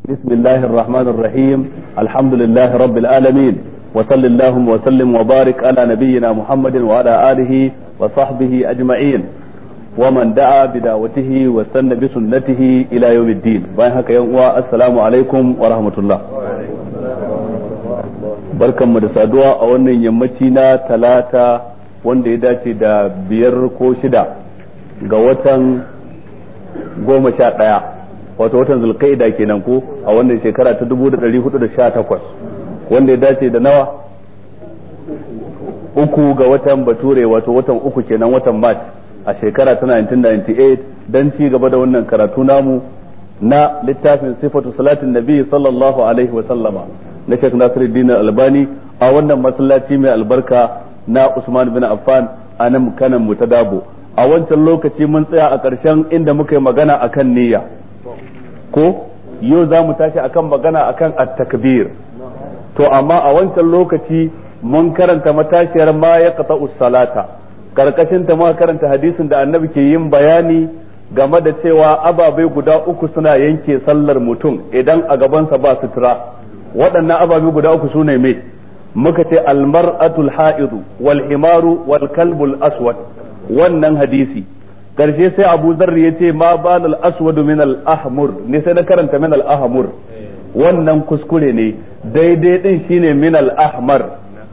بسم الله الرحمن الرحيم الحمد لله رب العالمين وصل اللهم وسلم وبارك على نبينا محمد وعلى آله وصحبه أجمعين ومن دعا بدعوته واستنى بسنته إلى يوم الدين السلام عليكم ورحمة الله barkan mu da saduwa a wannan yammaci na talata wanda ya dace da 5 ko 6 ga watan 11 wato watan zulqaida kenan ko a wannan shekara ta 1418 wanda ya dace da nawa 3 ga watan bature wato watan 3 kenan watan march a shekara ta 1998 dan ci gaba da wannan karatu namu na littafin sifatu salatin nabi sallallahu alaihi wa sallama na Sheikh Nasiruddin Albani a wannan masallaci mai albarka na Usman bin Affan a nan kanan mu ta Dabo a wancan lokaci mun tsaya a ƙarshen inda muka yi magana akan niyya ko yau za mu tashi akan magana akan at-takbir to amma a wancan lokaci mun karanta matashiyar ma ya qata'u salata karkashin ta muka karanta hadisin da annabi ke yin bayani game da cewa ababai guda uku suna yanke sallar mutum idan a gabansa ba sutura waɗannan ababai guda uku sune mai muka ce almar'atul ha'idu wal himaru wal kalbul aswad wannan hadisi karshe sai Abu Dharr yace ma balal aswad min al ahmur ne sai na karanta min al ahmur wannan kuskure ne daidai din shine min al ahmar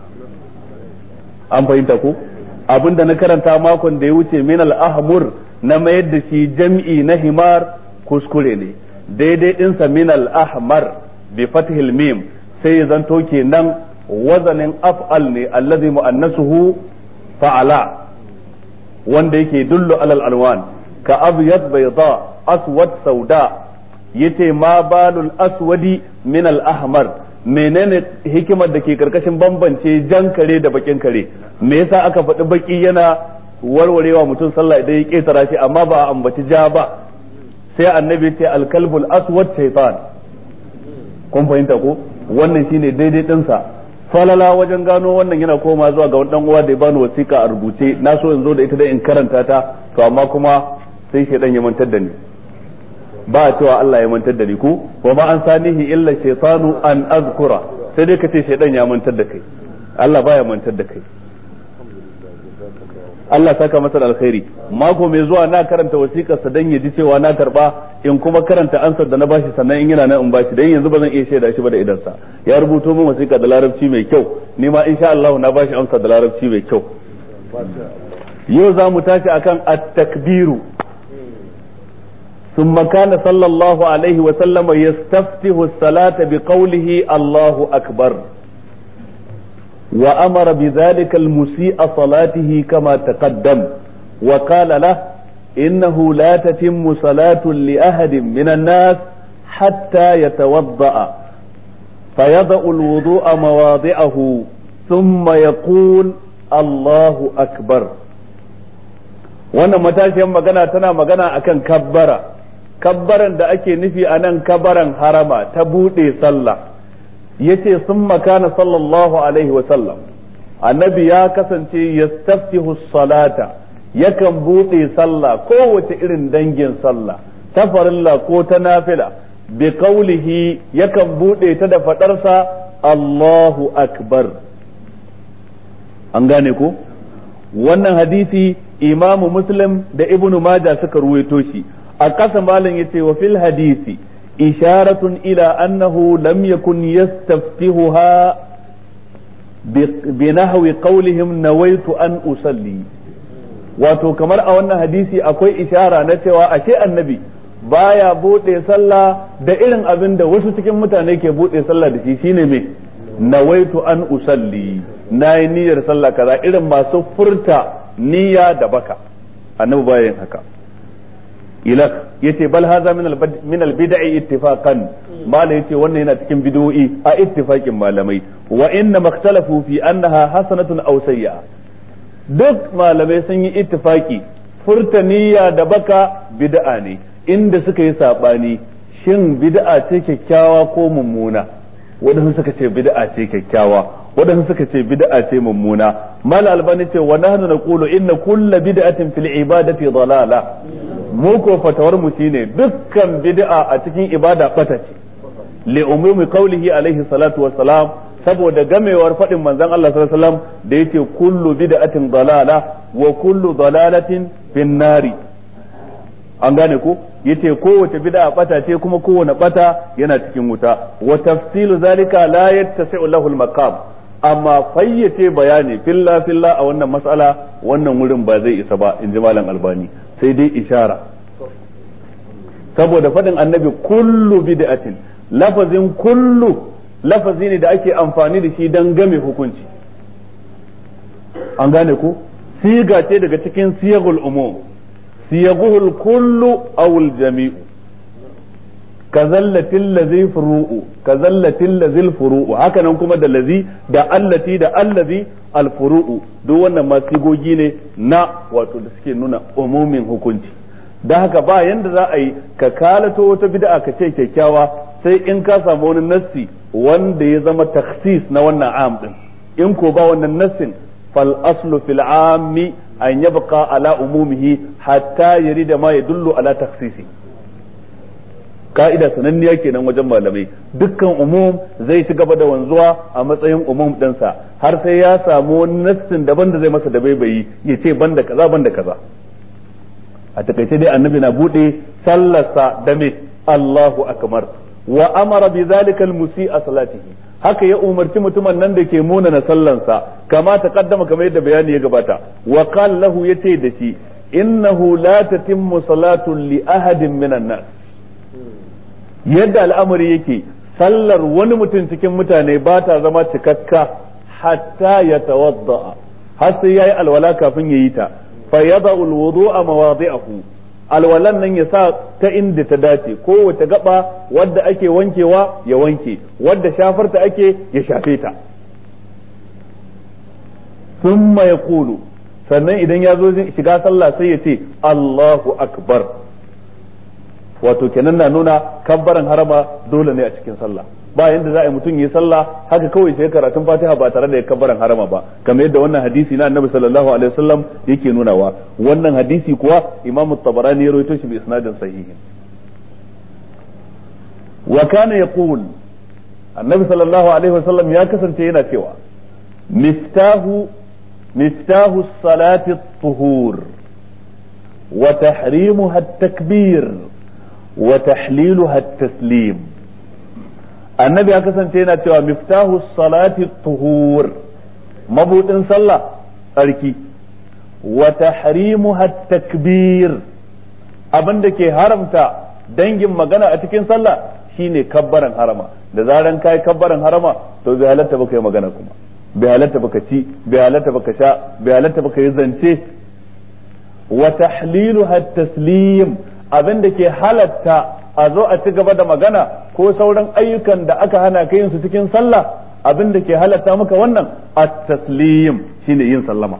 an fahimta ko abinda na karanta makon da ya wuce min al ahmur na mayar da shi jam'i na himar kuskure ne daidai din sa min al ahmar bi fathil mim sai zanto kenan wazanin af'al ne allazi muannasuhu fa'ala wanda yake dullu alal alwan ka abyad bayda aswad sauda yace ma balul aswadi min al ahmar menene hikimar da ke karkashin bambance jan kare da bakin kare me yasa aka faɗi baki yana warwarewa mutum sallah idan ya ketara shi amma ba a ambaci ja ba sai annabi ya ce al kalbul aswad shaytan kun fahimta ko wannan shine daidai dinsa falala wajen gano wannan yana koma zuwa ga wani dan uwa da ya bani wasiƙa a rubuce na so in zo da ita dai in karanta ta to amma kuma sai shedan ya mantar da ni ba a cewa Allah ya mantar da ni ko wa ma an sanihi illa shaytanu an azkura sai dai kace shedan ya mantar da kai Allah baya mantar da kai Allah saka masa alkhairi mako mai zuwa na karanta wasiƙar sa dan ya ji cewa na karba in kuma karanta ansar da na bashi sannan in yana nan in bashi dan yanzu ba zan iya shaida shi ba da idan sa ya rubuto min wasiƙa da larabci mai kyau ni ma insha Allah na bashi amsa da larabci mai kyau yau za mu tashi akan at-takbiru ثم كان صلى الله عليه وسلم يستفتح الصلاة بقوله الله أكبر وأمر بذلك المسيء صلاته كما تقدم وقال له إنه لا تتم صلاة لأحد من الناس حتى يتوضأ فيضع الوضوء مواضعه ثم يقول الله أكبر وانا متاشي magana tana magana akan kabbaran da ake nufi anan kabbaran harama ta bude sallah yace sun makana sallallahu alaihi wa sallam annabi ya kasance yastaftihu salata yakan bude sallah kowace irin dangin sallah ta farilla ko ta nafila bi qawlihi yakan bude ta da fadarsa Allahu akbar an gane ko wannan hadisi imamu muslim da ibnu majah suka ruwaito shi a kasa malam yace wa fil hadisi إشارة إلى أنه لم يكن يستفتحها بنحو قولهم نويت أن أصلي wato kamar a wannan hadisi akwai ishara na cewa ashe annabi baya bude sallah da irin abin da wasu cikin mutane ke bude sallah da shi shine me nawaitu an usalli nayi niyyar sallah kaza irin masu furta niyya da baka annabi baya yin haka ilak yace bal hadha min al bid'i ittifaqan mala yace wannan yana cikin bid'o'i a ittifaqin malamai wa inna makhtalafu fi annaha hasanatun aw sayyi'a duk malamai sun yi ittifaqi furta niyya da baka bid'a ne inda suka yi sabani shin bid'a ce kyakkyawa ko mummuna wadansu suka ce bid'a ce kyakkyawa wadansu suka ce bid'a ce mummuna mal albani ce wa nahnu naqulu inna kulla bid'atin fil ibadati dalala mu ko fatawar mu shine dukkan bid'a a cikin ibada bata ce li umumi qawlihi alaihi salatu wassalam saboda gamewar fadin manzon Allah sallallahu alaihi wasallam da yace kullu bid'atin dalala wa kullu dalalatin fin nari an gane ko yace kowace bid'a bata ce kuma kowane bata yana cikin wuta wa tafsilu zalika la yattasi'u lahu al-maqam amma fayyace bayani filla a wannan mas'ala wannan wurin ba zai isa ba in ji malam albani sai dai ishara saboda fadin annabi kullu bid'atin lafazin kullu lafazi ne da ake amfani da shi dan game hukunci an gane ko siga ce daga cikin siyagul umum siyaguhul kullu aw al jami'u kazallatil ladhi furu'u kazallatil ladhil furu'u haka nan kuma da ladhi da allati da allazi al furu'u duk wannan ma sigogi ne na wato da suke nuna umumin hukunci da haka ba yanda za a yi ka kalato wata bid'a ka ce kyakkyawa sai in ka samu wani nassi wanda ya zama takhsis na wannan am din in ko ba wannan nassin fal aslu fil ammi an yabqa ala umumihi hatta yarida ma yadullu ala takhsisi ka'ida sananniya kenan wajen malamai dukkan umum zai ci gaba da wanzuwa a matsayin umum ɗinsa har sai ya samu wani nassin daban da zai masa da baibayi ya ce banda kaza a takaice dai annabi na bude sallarsa da me Allahu akbar wa amara bi zalika al-musi'a salatihi haka ya umarci mutumin nan da ke muna na sallansa kama ta kaddama kamar yadda bayani ya gabata wa qala lahu yace da shi innahu la tatimmu salatu li ahadin minan nas yadda al'amari yake sallar wani mutum cikin mutane ba ta zama cikakka hatta ya tawadda har sai yayi alwala kafin yayi ta fa yada'u al-wudu'a mawadi'ahu alwalan nan ya sa ta inda ta dace kowace gaba wadda ake wankewa ya wanke wadda shafarta ake ya shafe ta thumma yaqulu sannan idan ya zo shiga sallah sai ya ce Allahu akbar wato kenan na nuna kabbaran harama dole ne a cikin sallah ba yanda za a yi mutum yi sallah haka kawai sai karatun Fatiha ba tare da ya kabbaran harama ba kamar yadda wannan hadisi na Annabi sallallahu alaihi wasallam yake nunawa wannan hadisi kuwa Imam Tabarani ya rawaito shi bi isnadin sahihi wa kana yaqul Annabi sallallahu alaihi wasallam ya kasance yana cewa miftahu salati at-tuhur wa tahrimuha at-takbir wa tahliluha at-taslim annabi ya kasance yana cewa miftahu salati tuhur mabudin sallah tsarki wa tahrimuha at-takbir abinda ke haramta dangin magana a cikin sallah shine kabbaran harama da zaran kai kabbaran harama to bai halatta baka yi magana kuma bai halatta baka ci bai halatta baka sha bai halatta baka yi zance wa tahliluha at-taslim abinda ke halatta a zo a ci gaba da magana ko sauran ayyukan da aka hana ka yin su cikin sallah abin da ke halatta maka wannan at-taslim shine yin sallama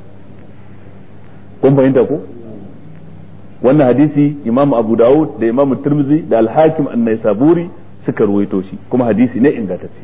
kun fahimta ko wannan hadisi Imam Abu Dawud da Imam Tirmidhi da Al-Hakim An-Naisaburi suka ruwaito shi kuma hadisi ne ingantacce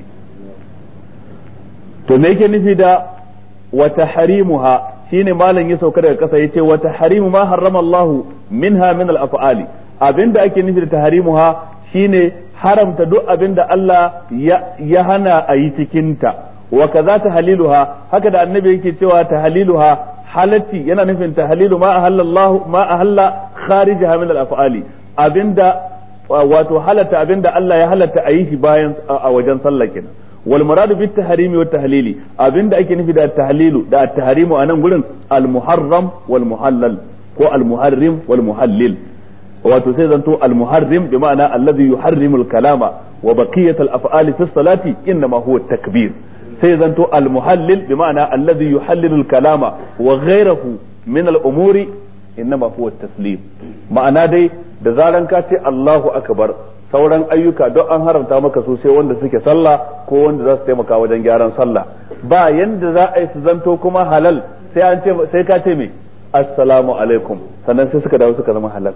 to me yake nufi da wa tahrimuha shine malam ya sauka daga kasa yace wa tahrimu ma harrama Allah minha min al-af'ali abinda ake nufi da tahrimuha shine haramta duk abinda Allah ya hana a yi cikin ta wa kaza tahliluha haka da annabi yake cewa tahliluha halatti yana nufin tahlilu ma ahalla kharijaha min al-af'ali abinda wato halatta abinda Allah ya halatta a yi shi bayan a wajen sallah kenan wal muradu bit tahrimi wat tahlili abinda ake nufi da tahlilu da at-tahrimu anan gurin al-muharram wal muhallal ko al-muharrim wal muhallil wato sai zanto al-muharrim bi ma'ana alladhi yuharrimu al-kalama wa baqiyat al-af'ali fi as-salati inma huwa at-takbir sai zanto al-muhallil bi ma'ana alladhi yuhallilu al-kalama wa ghayruhu min al-umuri inma huwa at-taslim ma'ana dai da zaran ka ce Allahu akbar sauran ayyuka don an haramta maka su sai wanda suke sallah ko wanda za su taimaka wajen gyaran sallah ba yanda za a yi su zanto kuma halal sai an ce sai ka ce me assalamu alaikum sannan sai suka dawo suka zama halal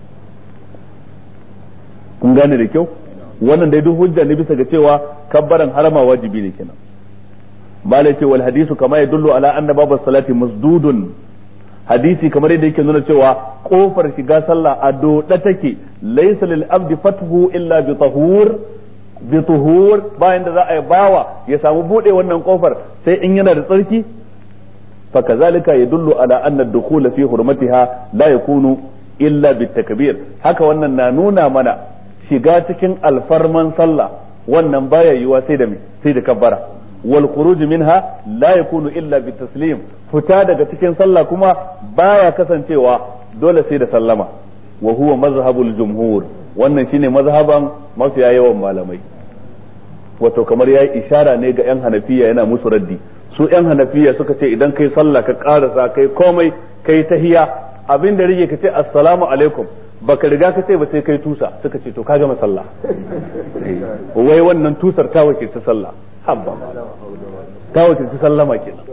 kun gane da kyau wannan dai duk hujja ne bisa ga cewa kabbaran harama wajibi ne kenan malai ce wal hadisu kama yadullu ala anna babu salati masdudun hadisi kamar yadda yake nuna cewa kofar shiga sallah a doda take laysa lil abdi fathu illa bi tahur bi tuhur bayan da za a yi bawa ya samu bude wannan kofar sai in yana da tsarki fa kazalika yadullu ala anna ad-dukhul fi hurmatiha la yakunu illa bitakbir haka wannan na nuna mana shiga cikin alfarman sallah wannan baya yiwa sai da kabbara wal khuruj minha la yakunu illa bitaslim fita daga cikin sallah kuma baya kasancewa dole sai da sallama wa huwa mazhabul jumhur wannan shine mazhaban mafiya yawan malamai wato kamar yayi ishara ne ga yan hanafiya yana musu raddi su yan hanafiya suka ce idan kai sallah ka karasa kai komai kai tahiyya abin da rige ka ce assalamu alaikum baka riga ka ce ba sai kai tusa suka ce to ka gama sallah wai wannan tusar ta wace ta sallah habba ta wace ta sallama kenan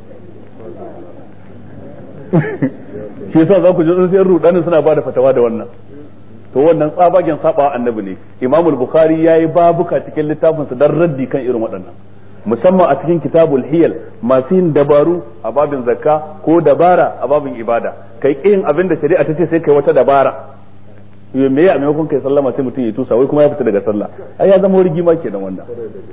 shi yasa za ku ji sun sai rudanin suna bada fatawa da wannan to wannan tsabagen saba annabi ne Imam Bukhari yayi babuka cikin littafinsa dan raddi kan irin waɗannan musamman a cikin kitabul hiyal masu yin dabaru a babin zakka ko dabara a babin ibada kai kin abin da shari'a ta ce sai kai wata dabara me me a maimakon kai sallama sai mutum ya tusa wai kuma ya fita daga sallah ai ya zama rigima kenan wannan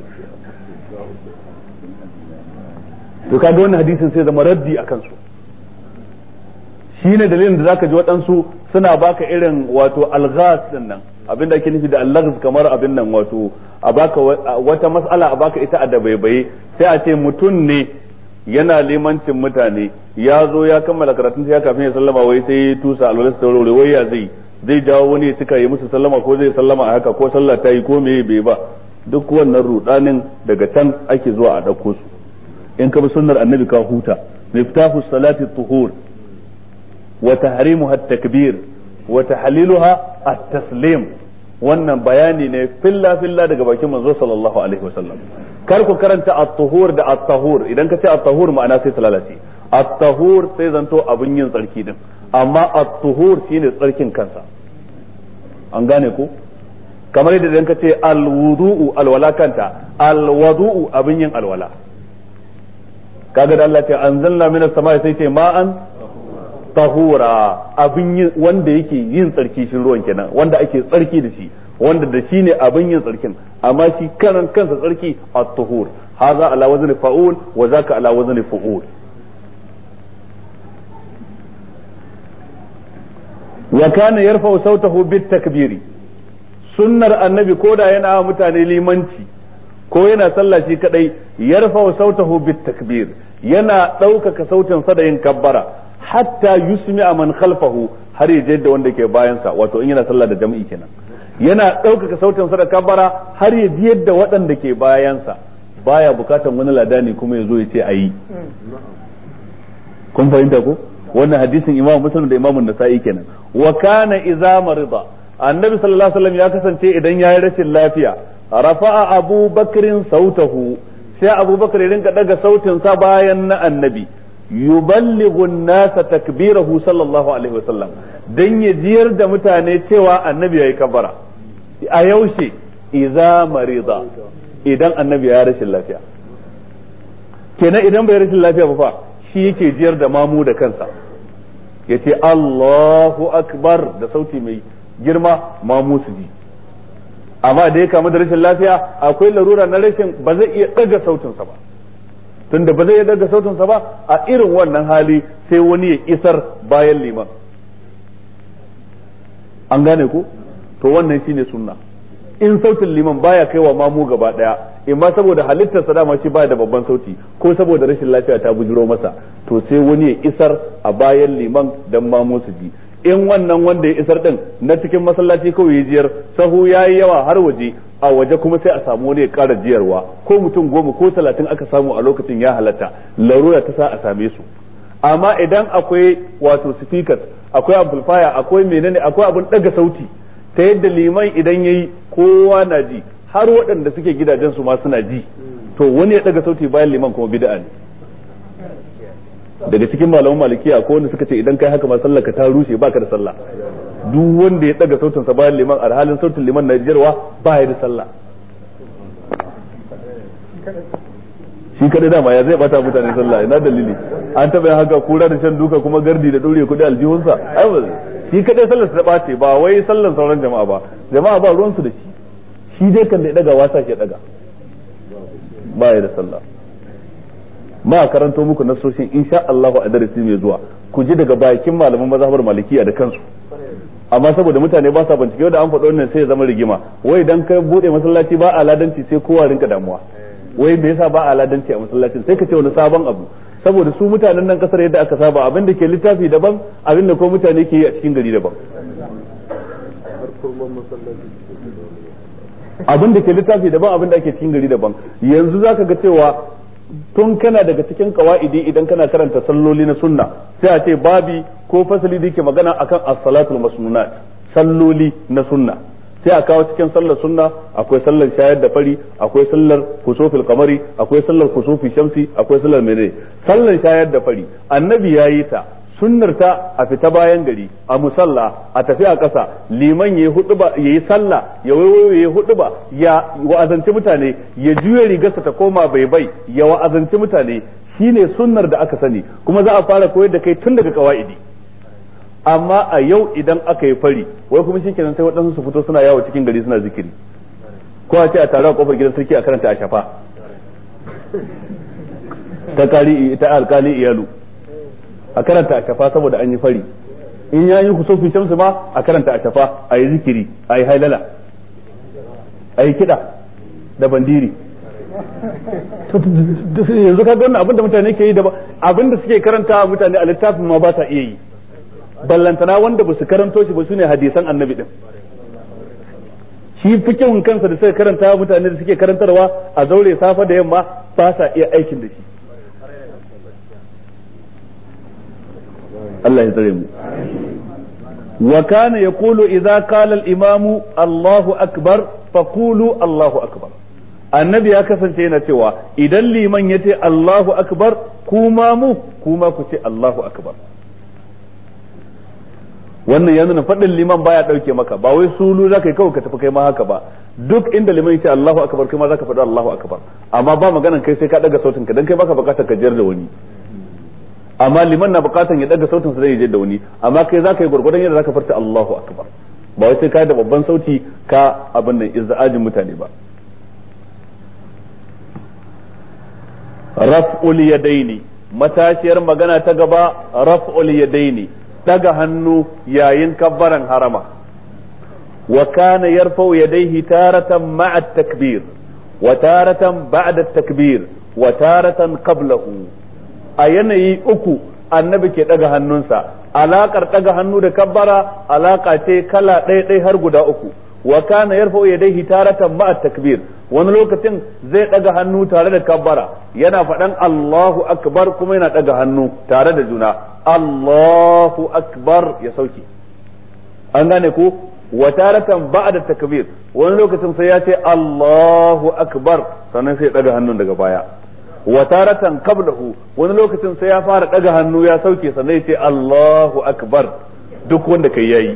to kaga wannan hadisin sai zama raddi akan su shine dalilin da zaka ji waɗansu suna baka irin wato alghas din nan abinda ake nufi da allaghz kamar abin nan wato a baka wata mas'ala a baka ita a dabaibaye sai a ce mutum ne yana limancin mutane ya zo ya kammala karatun sai ya kafin ya sallama wai sai ya tusa alwalas taurore wai ya zai jawo wani ya cika yi musu sallama ko zai sallama a haka ko sallah ta yi ko meye bai ba duk wannan rudanin daga can ake zuwa a dauko su in ka bi sunnar annabi ka huta miftahu salati tuhur wa tahrimuha at-takbir wa tahliluha at-taslim wannan bayani ne filla daga bakin manzo sallallahu alaihi wasallam kar ku karanta at-tuhur da at-tahur idan ka ce at-tahur ma'ana sai talalaci at-tahur sai zanto abin yin tsarki din amma at-tuhur shine tsarkin kansa an gane ko kamar yadda idan ka ce al-wudu'u alwala kanta al-wudu'u abin yin alwala kaga da Allah ya anzalna minas samai sai ce ma'an tahura abin yin wanda yake yin tsarki shi ruwan kenan wanda ake tsarki da shi wanda da shi ne abin yin tsarkin amma shi karan kansa tsarki at-tuhur hadha ala wazn fa'ul wa zaka ala wazn fu'ul wa kana yarfa'u sautahu bit takbiri sunnar annabi koda yana mutane limanci ko yana sallah shi kadai yarfa'u sautahu bit takbir yana ɗaukaka sautin sa da yin kabbara hatta yusmi'a man khalfahu har ya je da wanda ke bayan sa wato in yana sallah da jami'i kenan yana ɗaukaka sautin sa da kabbara har ya ji yadda waɗanda ke bayan sa baya bukatan wani ladani kuma ya zo ya ce ayi kun fahimta ko wannan hadisin Imam Muslim da Imam Nasa'i kenan wa kana idza marida annabi sallallahu alaihi wasallam ya kasance idan yayi rashin lafiya rafa'a Abu Bakrin sautahu sai Abu Bakr ya rinka daga sautin sa bayan na annabi yuballighu an-nasa takbirahu sallallahu alaihi wasallam dan ya jiyar da mutane cewa annabi yayi kabara a yaushe idza marida idan annabi ya rashin lafiya kenan idan bai rashin lafiya ba fa shi yake jiyar da mamu da kansa yace Allahu akbar da sauti mai girma mamu su ji amma da ya kama da rashin lafiya akwai larura na rashin ba zai iya daga sautinsa ba tunda ba zai iya daga sautinsa ba a irin wannan hali sai wani ya isar bayan liman an gane ku to wannan shine sunna in sautin liman baya kaiwa mamu gaba daya imma saboda halittarsa dama shi baya da babban sauti ko saboda rashin lafiya ta bujiro masa to sai wani ya isar a bayan liman dan mamu su ji in wannan wanda ya isar din na cikin masallaci kawai ya jiyar sahu yayi yawa har waje a waje kuma sai a samu wani ya ƙara jiyarwa ko mutum 10 ko 30 aka samu a lokacin ya halatta larura ta sa a same su amma idan akwai wato speakers akwai amplifier akwai menene akwai abun daga sauti ta yadda liman idan yayi kowa na ji har waɗanda suke gidajen su ma suna ji to wani ya daga sauti bayan liman kuma bid'a ne daga cikin malaman malikiya ko wanda suka ce idan kai haka ma sallar ka ta rushe baka da sallah duk wanda ya daga sautin sa bayan liman a halin sautin liman na jirwa ba ya da sallah shi kadai dama ya zai bata mutane sallah ina dalili an taba yin haka kura da shan duka kuma gardi da dore kudi aljihunsa ai shi kadai sallar sa bace ba wai sallar sauran jama'a ba ruwan su da shi shi dai kan da ya daga wasa ke daga ba ya da sallah. ma karanto muku nasoshin insha Allah a darasi mai zuwa ku ji daga bakin malaman mazhabar malikiya da kansu. amma saboda mutane ba sa bincike da an faɗo wannan sai ya zama rigima, wai idan ka bude masallaci ba aladanci sai kowa rinka damuwa, wai me yasa ba aladanci a masallacin, sai ka ce wani sabon abu, saboda su mutanen nan kasar yadda aka saba abin da ke littafi daban abin da ko mutane ke yi a cikin gari daban. abin da ke littafi daban abin da ake cikin gari daban. yanzu zaka ga cewa tun kana daga cikin kawaidi idan kana karanta salloli na sunna sai a ce babi ko fasali da yake magana akan as-salatul masnunat, salloli na sunna, sai a kawo cikin sallar sunna akwai sallar shayar da fari, akwai sallar kusufil kamari, akwai sallar kusufi shamsi, akwai sallar menene. sallar shayar da fari annabi yayi ta, sunnar ta a fita bayan gari a musalla a tafi a ƙasa, liman yayi huduba yayi sallah ya wayo yayi huduba ya wa'azanci mutane, ya juya rigarsa ta koma baibai ya wa'azanci mutane, shine sunnar da aka sani kuma za a fara koyar da kai tun daga kawaidi. amma a yau idan aka yi fari wai kuma shikenan sai waɗansu su fito suna yawo cikin gari suna zikiri, ko a ce a tare a kofar gidan sarki a karanta a shafa ta alkali iyalu a karanta a shafa saboda an yi fari, in ya yi kusufi shamsu ma a karanta a shafa, a yi zikiri, a yi hailala, a yi kiɗa da bandiri. yanzu ka wannan abin da mutane ke yi da abin da suke karanta mutane a littafin ma ba sa iya yi, ballantana wanda ba su karanto shi ba su ne hadisan annabi din. shi fikihun kansa da suka karanta mutane da suke karantarwa a zaure safa da yamma ba sa iya aikin da shi. Allah ya tsare mu. wa kana yaqulu idza qala al-imamu Allahu akbar faqulu Allahu akbar. annabi ya kasance yana cewa idan liman yace Allahu akbar kuma ku ce Allahu akbar. wannan ya nuna faɗin liman baya ɗauke maka, ba wai sulu zaka yi kawai ka tafi kai ma haka ba, duk inda liman yace Allahu akbar kai ma zaka faɗi Allahu akbar, amma ba maganan kai sai ka daga sautin ka dan kai baka bukatar ka jiyar da wani, amma liman na bukatan ya daga sautin sa zai je da wani, amma kai zaka yi gurgurdan yadda zaka farta Allahu akbar, ba wai sai ka da babban sauti ka abin nan izza'ajin mutane ba. raf'ul yadaini, matashiyar magana ta gaba raf'ul yadaini, daga hannu yayin kabbaran harama. wa kana yarfa'u yadayhi taratan ma'a at-takbir wa taratan ba'da at-takbir wa taratan qablahu. a yanayi uku annabi ke daga hannunsa, alakar daga hannu da kabbara alaka ce kala ɗaya har guda uku. wa kana yarfa'u yadayhi taratan ma'a takbir, wani lokacin zai daga hannu tare da kabbara yana faɗan Allahu akbar kuma yana daga hannu tare da juna, Allahu akbar ya sauke. an gane ko. wa taratan ba'da takbir, wani lokacin sai ya ce Allahu akbar sannan sai daga hannun daga baya. wa taratan qablahu, wani lokacin sai ya fara daga hannu ya sauke sannan ya ce Allahu akbar. duk wanda kai yayi.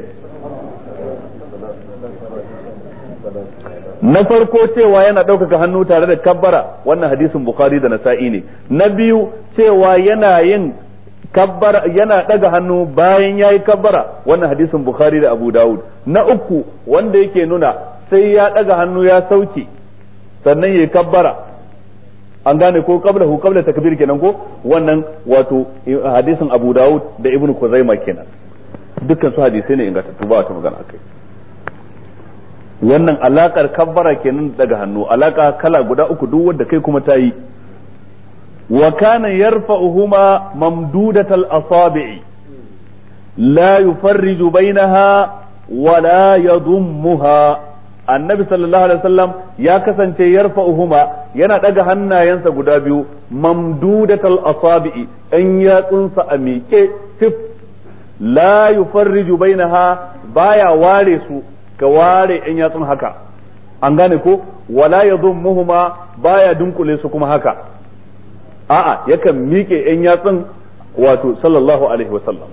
na farko cewa yana ɗaukaka hannu tare da kabbara, wannan hadisin Bukhari da Nasa'i ne. na biyu cewa yana yin kabbara yana ɗaga hannu bayan yayi kabbara, wannan hadisin Bukhari da Abu Dawud. na uku wanda yake nuna sai ya ɗaga hannu ya sauke sannan yayi kabbara, an gane ko qabla takbir kenan ko, wannan wato hadisin Abu Dawud da Ibn Khuzaimah kenan. dukkan su hadisai ne ingantattu ba wata magana akai. wannan alakar kabbara kenan daga hannu, alaka kala guda uku duk wanda kai kuma tayi. wa kana yarfa'uhuma mamdudatal asabi'i la yufarriju bainaha wa la yadummuha. annabi sallallahu alaihi wasallam ya kasance yarfa'uhuma yana daga hannayensa guda biyu mamdudatal asabi'i, an yatsunsa a miƙe tif, la yufarriju bainaha baya ware su ka ware yan yatsun haka, an gane ko. wala yadhummuhuma baya dunkule su kuma haka, a'a yakan miƙe yan yatsun wato sallallahu alaihi wasallam.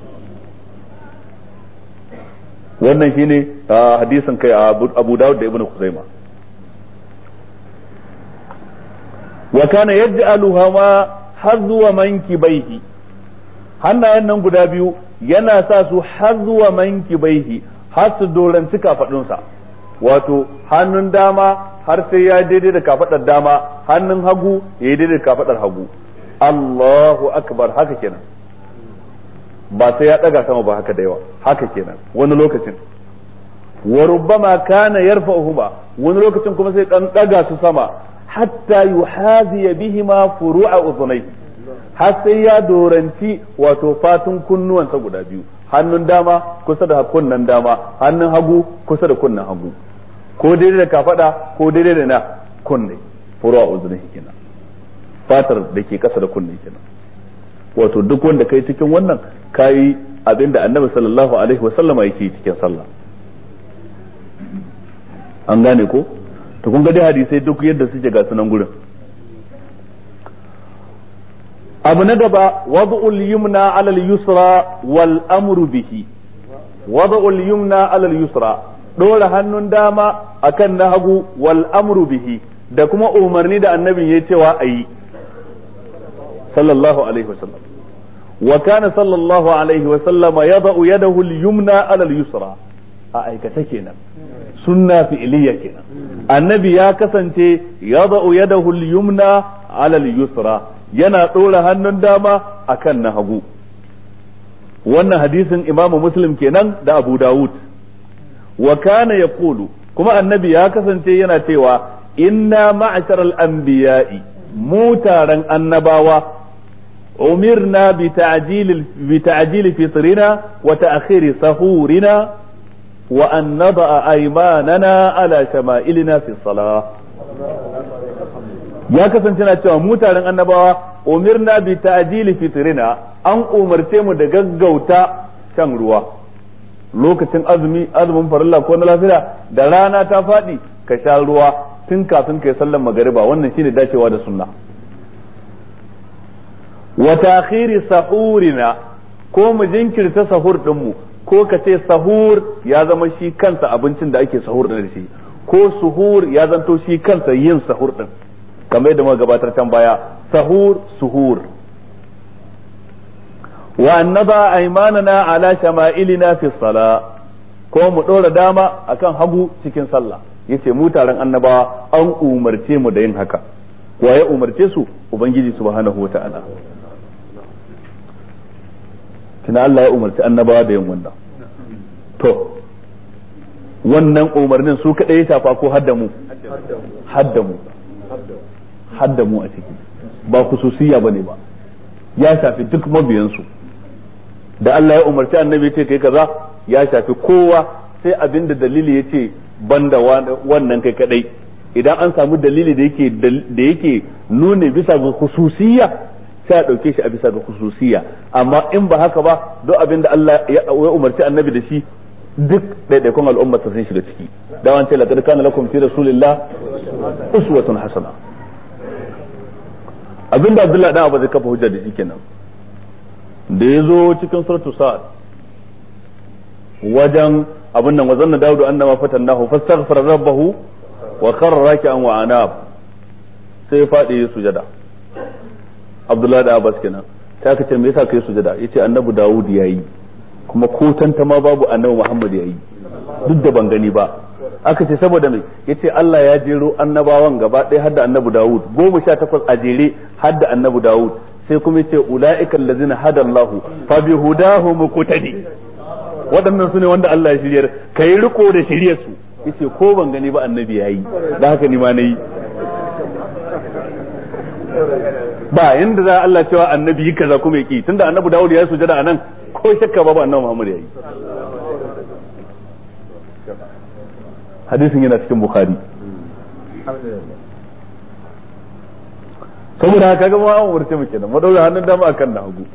wannan shine hadisin kai Abu Dawud da Ibn Khuzaimah. wa kana yaj'aluhuma hazwa mankibaihi, hannayen nan guda biyu yana sa su hazwa mankibaihi har su doranci kafadunsa, wato hannun dama har sai ya daidai da kafadar dama, hannun hagu ya daidai da kafadar hagu. Allahu akbar, haka kenan, ba sai ya daga sama ba, haka da yawa, haka kenan wani lokacin. Wa rubbama kana yarfa'uhuma, wani lokacin kuma sai dan daga su sama hatta yuhaziya bihima furu'a udhunayhi, har sai ya doranci wato fatun kunnuwansa guda biyu, hannun dama kusa da kunnan dama, hannun hagu kusa da kunnan hagu, ko daidai da kafada ko daidai da na kunne, furu'a udhunayhi kenan, fatar da ke kasa da kunne kenan. Wato duk wanda kai cikin wannan kai abinda Annabi sallallahu alaihi wasallama yake cikin sallah. An gane ko? To kun ga dai hadisai duk yadda suke ga sunan gurin. Abu na gaba, wad'ul yumna 'ala al-yusra wal amru bihi. Wad'ul yumna 'ala al-yusra, dora hannun dama akan na hagu, wal amru bihi, da kuma umarni da annabi ya cewa ayi sallallahu alaihi wasallam. Wa kana sallallahu alaihi wasallama yada'u yadahu al-yumna 'ala al-yusra. A aikata kenan, sunna fi'liya kenan. Annabi ya kasance yada'u yadahu al-yumna 'ala al-yusra, yana dora hannun dama akan na hagu. Wannan hadisin Imam Muslim kenan da Abu Dawud. Wa kana yaqulu, kuma annabi ya kasance yana cewa inna ma'asharal anbiya'i, mu taron annabawa, umirna bi ta'jili fitrina wa ta'khiri sahurina wa an nada'a aymanana ala shama'ilina fi salah. Ya kasance na cewa mu taron annabawa, umirna bi ta'jili fitrina, an umarce mu da gaggauta shan ruwa lokacin azumin farilla ko na lafiya, da rana ta faɗi ka sha ruwa tun kafin kai sallar magariba, wannan shine dacewa da sunna. Wa ta'khiri sahurina, ko mu jinkirta sahur din mu, ko ka ce sahur ya zama shi kansa abincin da ake sahur din da shi, ko suhur ya zanto shi kansa yin sahur din, kamar yadda muka gabatar can baya, sahur suhur. Wa annaba aymanana ala shama'ilina fi salah, ko mu dora dama akan hagu cikin sallah. Yace mu taron annabawa an umarce mu da yin haka. Wa ya umarce su? Ubangiji subhanahu wata'ala. Kina Allah ya umarci annabawa da yin wannan. To wannan umarnin su kadai ya shafa ko hadda mu? Hadda mu a ciki, ba khususiyya bane ba, ya shafi duk mabiyansu. Da Allah ya umarci annabi ce kai kaza, ya shafi kowa, sai abinda dalili yace banda wannan kai kadai. Idan an samu dalili da yake nune bisa ga khususiyya, sai a dauke shi a bisa ga khususiyya. Amma in ba haka ba, duk abinda Allah ya umarci annabi da shi, duk daidaikun al'umma sun shiga ciki. Da wance laqad kana lakum fi rasulillah uswatun hasana. Abinda Abdullah dan Abu zai kafa hujja da shi kenan, da yazo cikin suratu Sa'ad wajen abin nan, wazanna Dawudu annama fatannahu fastaghfara rabbahu wa kharra raki'an wa anab, sai ya fadi sujada. Abdullah da Abbas kenan, sai ka ce me yasa kai sujada? Yace annabi Dawud yayi, kuma ko tantama babu annabi Muhammad yayi, duk da ban gani ba. Aka ce saboda me? Yace Allah ya jero annabawan gaba ɗaya hadda annabi Dawud 18 a jere hadda annabi Dawud, sai kuma yace ulaika allazina hadallahu fa bihudahu muqtadi. Waɗannan sune wanda Allah ya shiryar, kai riko da shiryar su. Yace ko ban gani ba annabi yayi, da haka ni ma nayi. Ba yanda za Allah cewa annabi yi kaza kuma yaki, tunda annabi Dawud ya yi sujada anan, ko shakka babu annabi Muhammad yayi. Hadisin yana cikin Bukhari. Saboda haka ga ma an umarce mu kenan, mu daura hannun dama akan na hagu.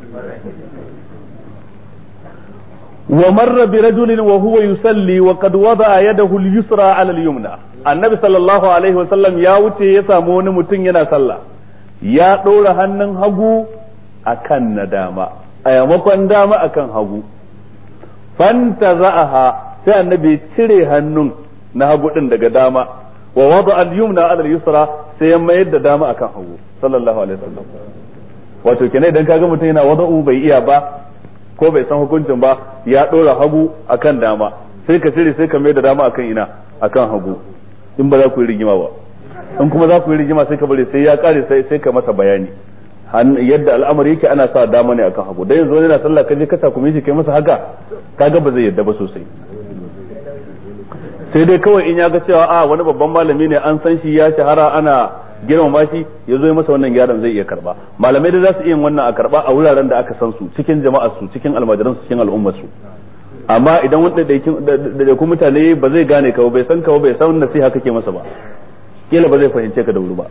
Wa marra bi rajulin wa huwa yusalli wa qad wada'a yadahu al-yusra 'ala al-yumna. Annabi sallallahu alaihi wa sallam ya wuce ya samu wani mutum yana sallah, ya ɗora hannun hagu akan na dama, a yamakon dama akan hagu. Fanta za'aha, sai annabi cire hannun na hagu din daga dama, wa wada al-yumna 'ala al-yusra, sai ya mayar da dama akan hagu sallallahu alaihi wasallam. Wato kenan idan kaga mutum yana wada'u bai iya ba ko bai san hukuncin ba, ya dora hagu akan dama, sai ka cire sai ka mayar da dama akan ina akan hagu in ba za ku yi rigima ba, in kuma za ku yi rigima sai ka bari sai ya kare sai ka masa bayani yadda al'amari yake ana sa dama ne akan hagu. dan yanzu wani na sallah kaje ka takumi shi kai masa haka kaga ba zai yadda ba sosai. sai dai kawai in ya ga cewa wani babban malami ne an san shi ya shahara ana girmama shi ya zo masa wannan gyaran zai iya karba. Malamai da za su iya wannan a karba a wuraren da aka san su, cikin jama'ar su, cikin almajiran su, cikin al'ummar su. amma idan wanda da ku mutane ba zai gane ka bai san ka bai san nasiha kake masa ba, kila ba zai fahimce ka da wuri ba.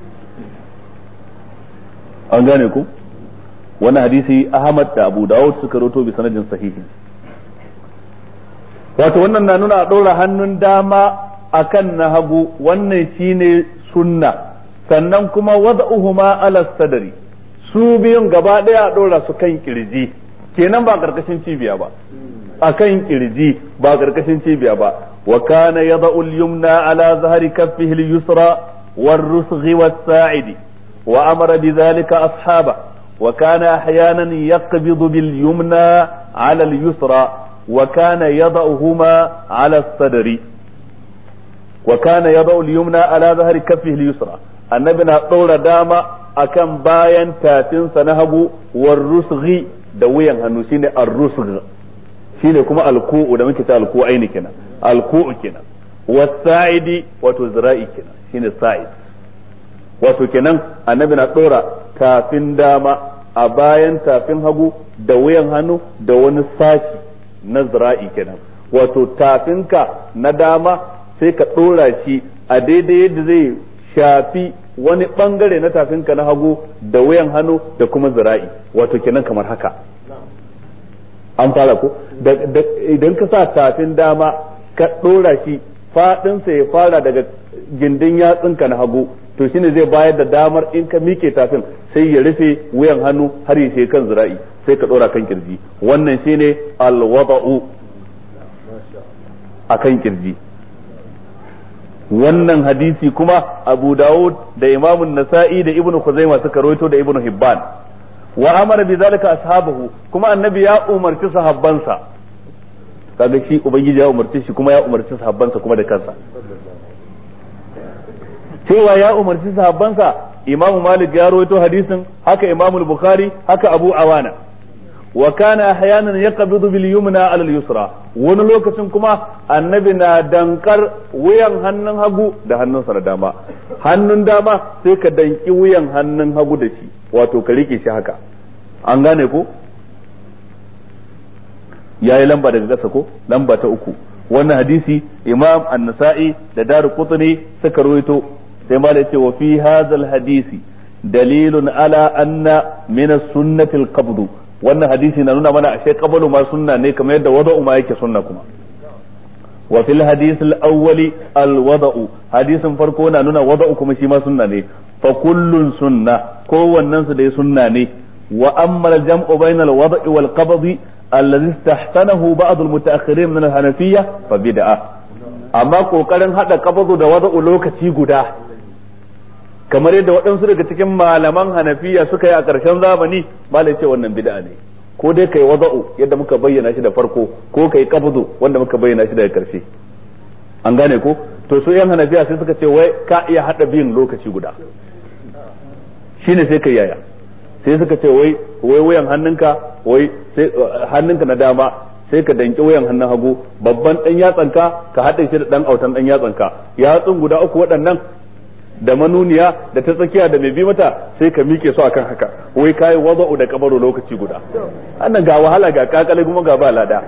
an gane ku. wannan hadisi Ahmad da Abu Dawud suka rawaito bi sanadin sahihi. wato wannan na nuna a ɗora hannun dama akan na hagu, wannan shine sunna. sannan kuma wada'uhuma ala sadri, su biyun gaba daya a ɗora su kan kirji, kenan ba karkashin cibiya ba, akan kirji ba karkashin cibiya ba. wa kana yada'u al-yumna ala zahri kaffihi al-yusra war-rusghi was-sa'idi wa amara bidhalika ashaba wa kana ahyanan yaqbidu bil-yumna ala al-yusra وكان يضعهما على الصدر وكان يضع اليمنى على ظهر كفه اليسرى. النبي na ɗora dama akan bayan tafinsa na hagu, warrusghi da wuyan hannu shine arrusgh, shine kuma alku'u da muke ta alku'u aini kenan, alku'u kenan. wasa'idi wato zira'i kenan shine sa'id. wato kenan annabi na ɗora tafin dama a bayan tafin hagu da wuyan hannu da wani sashi na zira'i kenan. wato tafinka na dama sai ka ɗora shi a daidai yadda zai shafi wani bangare na tafinka na hagu da wuyan hannu da kuma zira'i, wato kenan kamar haka. an fara ko idan ka sa tafin dama ka ɗora shi faɗinsa ya fara daga gindin yatsunka na hagu, to shine zai bayar da damar in ka mike tafin sai ya rufe wuyan hannu har ya she kan zira'i, sai ka ɗora kan kirji. wannan shine alwada'u akan kirji. wannan hadisi kuma Abu Dawud da Imam Nasa'i da Ibn Khuzaimah suka rawaito da Ibn Hibban. wa amara bi zalika ashabahu, kuma annabi ya umarci sahabbansa. kaga shi ubangiji ya umarci shi kuma ya umarci sahabbansa kuma da kansa. cewa ya umarci sahabbansa, Imam Malik ya rawaito hadisin, haka Imam Bukhari, haka Abu Awana. wa kana ahyanan yaqbidu bil yumna ala al yusra, wani lokacin kuma annabi na dankar wuyan hannun hagu da hannunsa na dama. hannun dama sai ka danki wuyan hannun hagu da shi, wato ka rike shi haka. an gane ko? yayi lamba daga ƙasa ko? lamba ta 3. wannan hadisi Imam An-Nasa'i da Daraqutni suka rawaito. sai ma da yace wa fi hadha hadisi dalilun ala anna min as-sunnati al-qabd. wannan hadisi na nuna mana ashe qablu ma sunna ne kamar yadda wada'u ma yake sunna kuma. wa fil hadith al-awwali al-wada'u, hadisin farko na nuna wada'u kuma shi ma sunna ne. fa kullun sunna, kowannen su dai sunna ne. wa amma al-jam'u bayna al-wada'i wal qabd alladhi istahsanahu ba'd al-mutaakhirin min al-hanafiyya fa bid'ah. amma kokarin hada qabdu da wada'u lokaci guda, kamar yadda waɗansu daga cikin malaman Hanafiya suka yi a ƙarshen zamani, malai ce wannan bid'a ne. ko dai kai wada'u yadda muka bayyana shi da farko, ko kai qabdu wanda muka bayyana shi daga ƙarshe. an gane ko? to su yan Hanafiya sai suka ce wai ka iya hada biyun lokaci guda, shine sai kai yaya. sai suka ce wai wayan hannunka, wai sai hannunka na dama sai ka danki wayan hannun hagu, babban dan yatsanka ka haɗe shi da dan autan dan yatsanka, yatsun guda uku waɗannan da manuniya da ta tsakiya da mai bi mata sai ka mike su akan haka, wai kai wada'u da kabaro lokaci guda. annan ga wahala ga kakale kuma ga ba lada.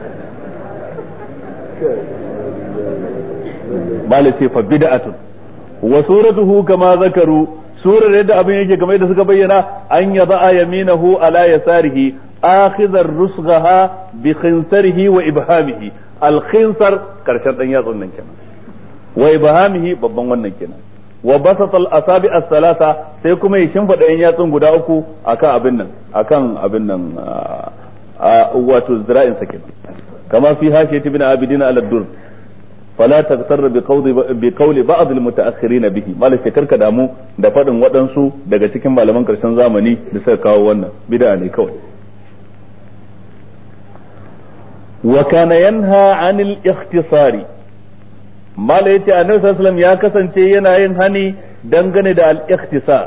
malai ce fa bid'atun wa suratuhu kama zakaru, surar yadda abin yake game da suka bayyana, an yada'a yaminahu ala yasarihi akhidhar rusghaha bi khinsarihi wa ibhamihi. al khinsar karshen dan yatsun nan kenan, wa ibhamihi babban wannan kenan. wa basata al asabi as salasa, sai kuma ya shimfida yan yatsun guda uku akan abin nan wato zira'in sa kenan. kama fi hashiyati bin abidina ala dur fala taghtar bi qawli ba'd al mutaakhirin bihi. malaka karka damu da fadin waɗansu daga cikin malaman karshen zamani da suka kawo wannan, bid'a ne kawai. wa kana yanha 'anil ikhtisari, mala yace annabi sallallahu alaihi wasallam ya kasance yana yin hani dangane da al-ikhtisar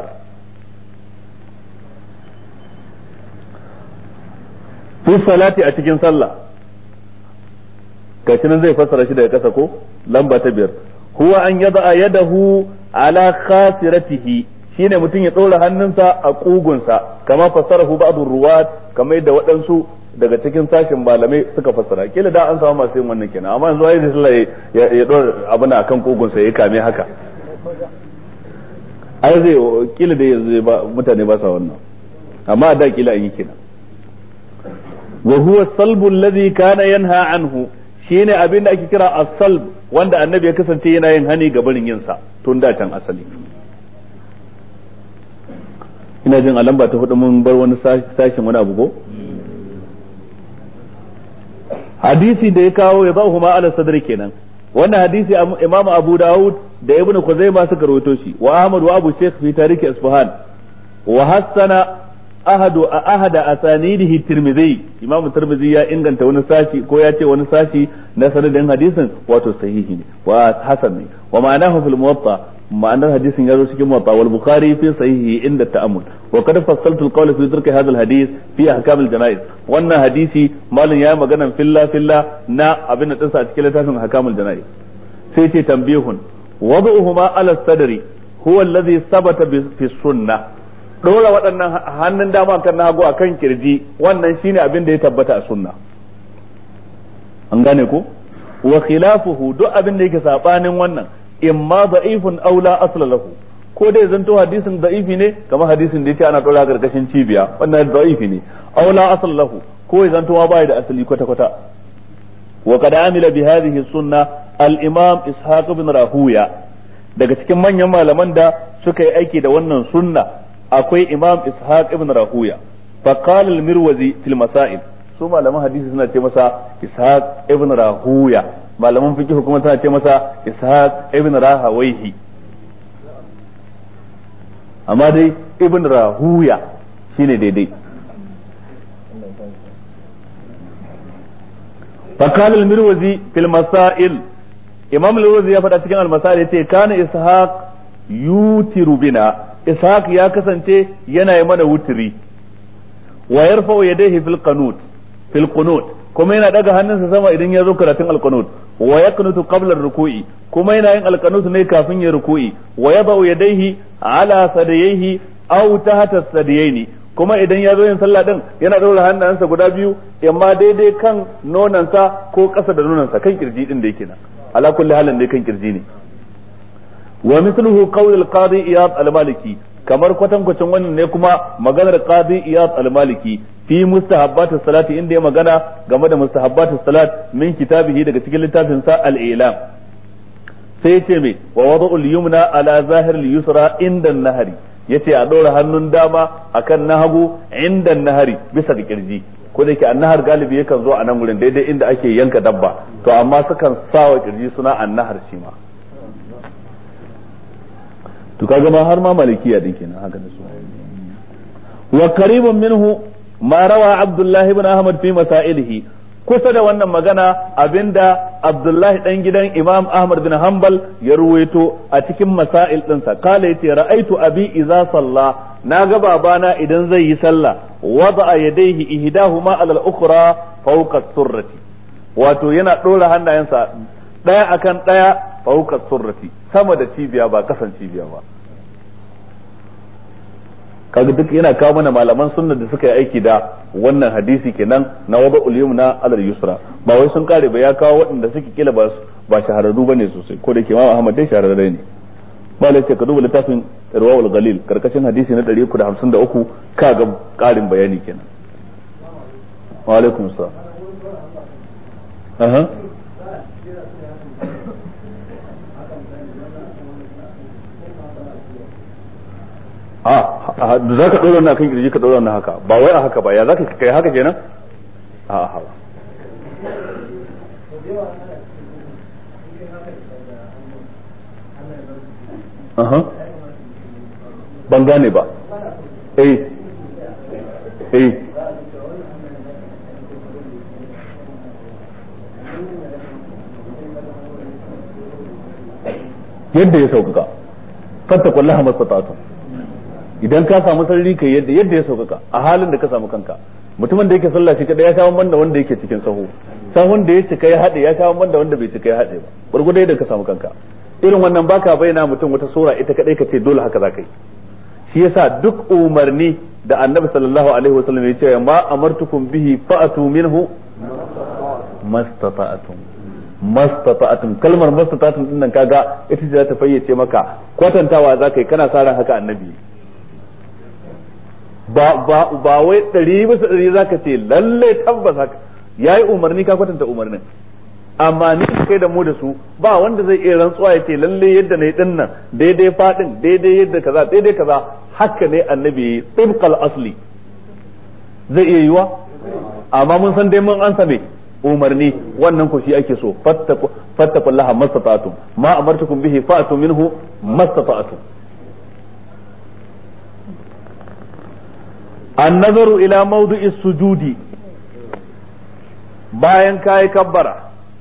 fi salati a cikin sallah. gashi nan zai fassara shi daga kasa ko lamba ta 5 huwa an yada yadahu ala khasiratihi shine mutum ya tsora hannunsa a kugunsa kama fassarahu ba'dur ruwat kamar da waɗansu daga cikin sashin malamai suka fassara kila da an samu masu yin wannan kenan amma yanzu ayi sallah ya dora abin akan kugunsa ya kame haka ai zai kila da yanzu ba mutane ba sa wannan amma da kila an yi kenan wa huwa salbu alladhi kana yanha anhu shine abin da ake kira as-salb wanda annabi ya kasance yana yin hani ga barin yin sa tun da can asali. Ina jin a lamba ta 4 mun bar wani sashin wani abu ko hadisi da ya kawo ya zahu ma ala sadri kenan. Wannan hadisi Imam Abu Dawud da Ibn Khuzaimah suka rawaito shi wa Ahmad wa Abu Shaykh fi Tarikh Isfahan wa hassana ahada asanidihi Tirmidhi. Imam Tirmidhi ya inganta wani sashi ko ya ce wani sashi na sanadin hadisin wato sahihi ne wa hasan ne wa ma'anahu fil Muwatta ma'anar hadisin ya zo cikin Muwatta wal Bukhari fi sahihi inda ta'ammul wa qad fassaltu al-qawl fi dhikr hadha al-hadith fi ahkam al-janaiz. Wannan hadisi malin ya magana filla na abin da dinsa a cikin littafin ahkam al-janaiz. sai ce tambihun wad'uhuma ala sadri huwa alladhi sabata fi sunnah. dora waɗannan hannun dama kan na hagu akan kirji wannan shine abin da ya tabbata a sunna. an gane ko wa khilafuhu duk abin da yake sabanin wannan imma da'ifun aw la asla lahu ko dai zanto hadisin da'ifi ne kamar hadisin da yace ana dora gargashin cibiya wannan da'ifi ne aw la asla lahu ko zanto ma bai da asali kwata kwata wa qad amila bi hadhihi sunna al-imam ishaq ibn rahuya daga cikin manyan malaman da suka yi aiki da wannan sunna akwai imam ishaq ibn rahuya fa qala al-mirwazi fil masail su malaman hadisi suna ce masa ishaq ibn rahuya malaman fiqh kuma suna ce masa ishaq ibn rahawayhi amma dai ibn rahuya shine daidai fa qala al-mirwazi fil masail imam al-mirwazi ya faɗa cikin al-masail yace kana ishaq yutiru bina ishaq ya kasance yana yi mana wutiri wa yarfa'u yadayhi fil qunut kuma yana daga hannunsa sama idan ya zo karatun al-qunut wa yaqnutu qabla ar-ruku'i kuma yana yin al-qunut ne kafin ya ruku'i wa yada'u yadayhi ala sadayhi aw tahta sadayni kuma idan ya zo yin sallah din yana daura hannayensa guda biyu amma daidai kan nonansa ko ƙasa da nonansa kan kirji din da yake nan ala kulli halin dai kan kirji ne wa mithluhu qawl al-qadi iyad al-maliki kamar kwatankwacin wannan ne kuma maganar qadi iyad al-maliki fi mustahabbatus salati inda ya magana game da mustahabbatus salat min kitabihi daga cikin littafin sa al-ilam sai yace me wa wada'ul yumna ala zahir al-yusra inda an-nahari yace a dora hannun dama akan na hagu inda an-nahari bisa ga kirji ko da yake an-nahar galibi yakan zo a nan gurin daidai inda ake yanka dabba to amma sukan sawa kirji suna an-nahar shi ma to kaga ma har ma malikiya din kenan haka da su wa qaribun minhu ma rawa Abdullah ibn Ahmad fi masailihi kusa da wannan magana abinda Abdullah dan gidan Imam Ahmad bin Hanbal ya ruwaito a cikin masail dinsa kala yace ra'aitu abi idza salla naga babana idan zai yi sallah wada yadayhi ihdahuma ala al-ukhra fawqa as-surrati wato yana dora hannayensa daya akan daya fawqa surrati sama da cibiya ba kasan cibiya ba kaga duk yana kawo mana malaman sunna da suka yi aiki da wannan hadisi kenan na wada'ul yumna ala yusra ba wai sun kare ba ya kawo waɗanda suke kila ba shahararru bane sosai ko da ke Imam Ahmad dai shahararre ne malai ce ka duba littafin Irwaul Ghalil karkashin hadisi na 353 kaga karin bayani kenan wa alaikum assalam da za ka ɗora na kan kirji ka ɗora na haka ba wai a haka ba ya za ka kai haka kenan a hawa ban gane ba yadda ya sauƙaƙa fattaqullaha mastata'tum idan ka samu sarari kai yadda ya sauƙaƙa a halin da ka samu kanka. Mutumin da yake sallah shi kadai ya sha banda wanda yake cikin sahun da ya cika ya haɗe ya sha banda wanda bai cika ya haɗe ba gurgurda yadda ka samu kanka. Irin wannan baka bayyana mutum wata sura ita kadai ka ce dole haka za ka yi. Shi yasa duk umarni da annabi sallallahu alaihi wasallam ya ce ma amartukum bihi fa'atu minhu mastata'atum kalmar mastata'atum din nan kaga ita ce za ta fayyace maka kwatantawa za ka yi kana sa ran haka annabi ba wai 100% za ka ce lalle tabbas haka yayi umarni ka kwatanta umarnin amma ni kai da mu da su ba wanda zai iya rantsuwa ya ce lalle yadda na yi din nan daidai fadin daidai yadda kaza daidai kaza haka ne annabi tibqal asli zai iya yiwa amma mun san dai mun ansa me umarni wannan ko shi ake so fattaqullaha mastata'tum ma amartukum bihi fa'tu minhu mastata'tum. an-nazaru ila mawdi'i sujudi bayan kai kabbara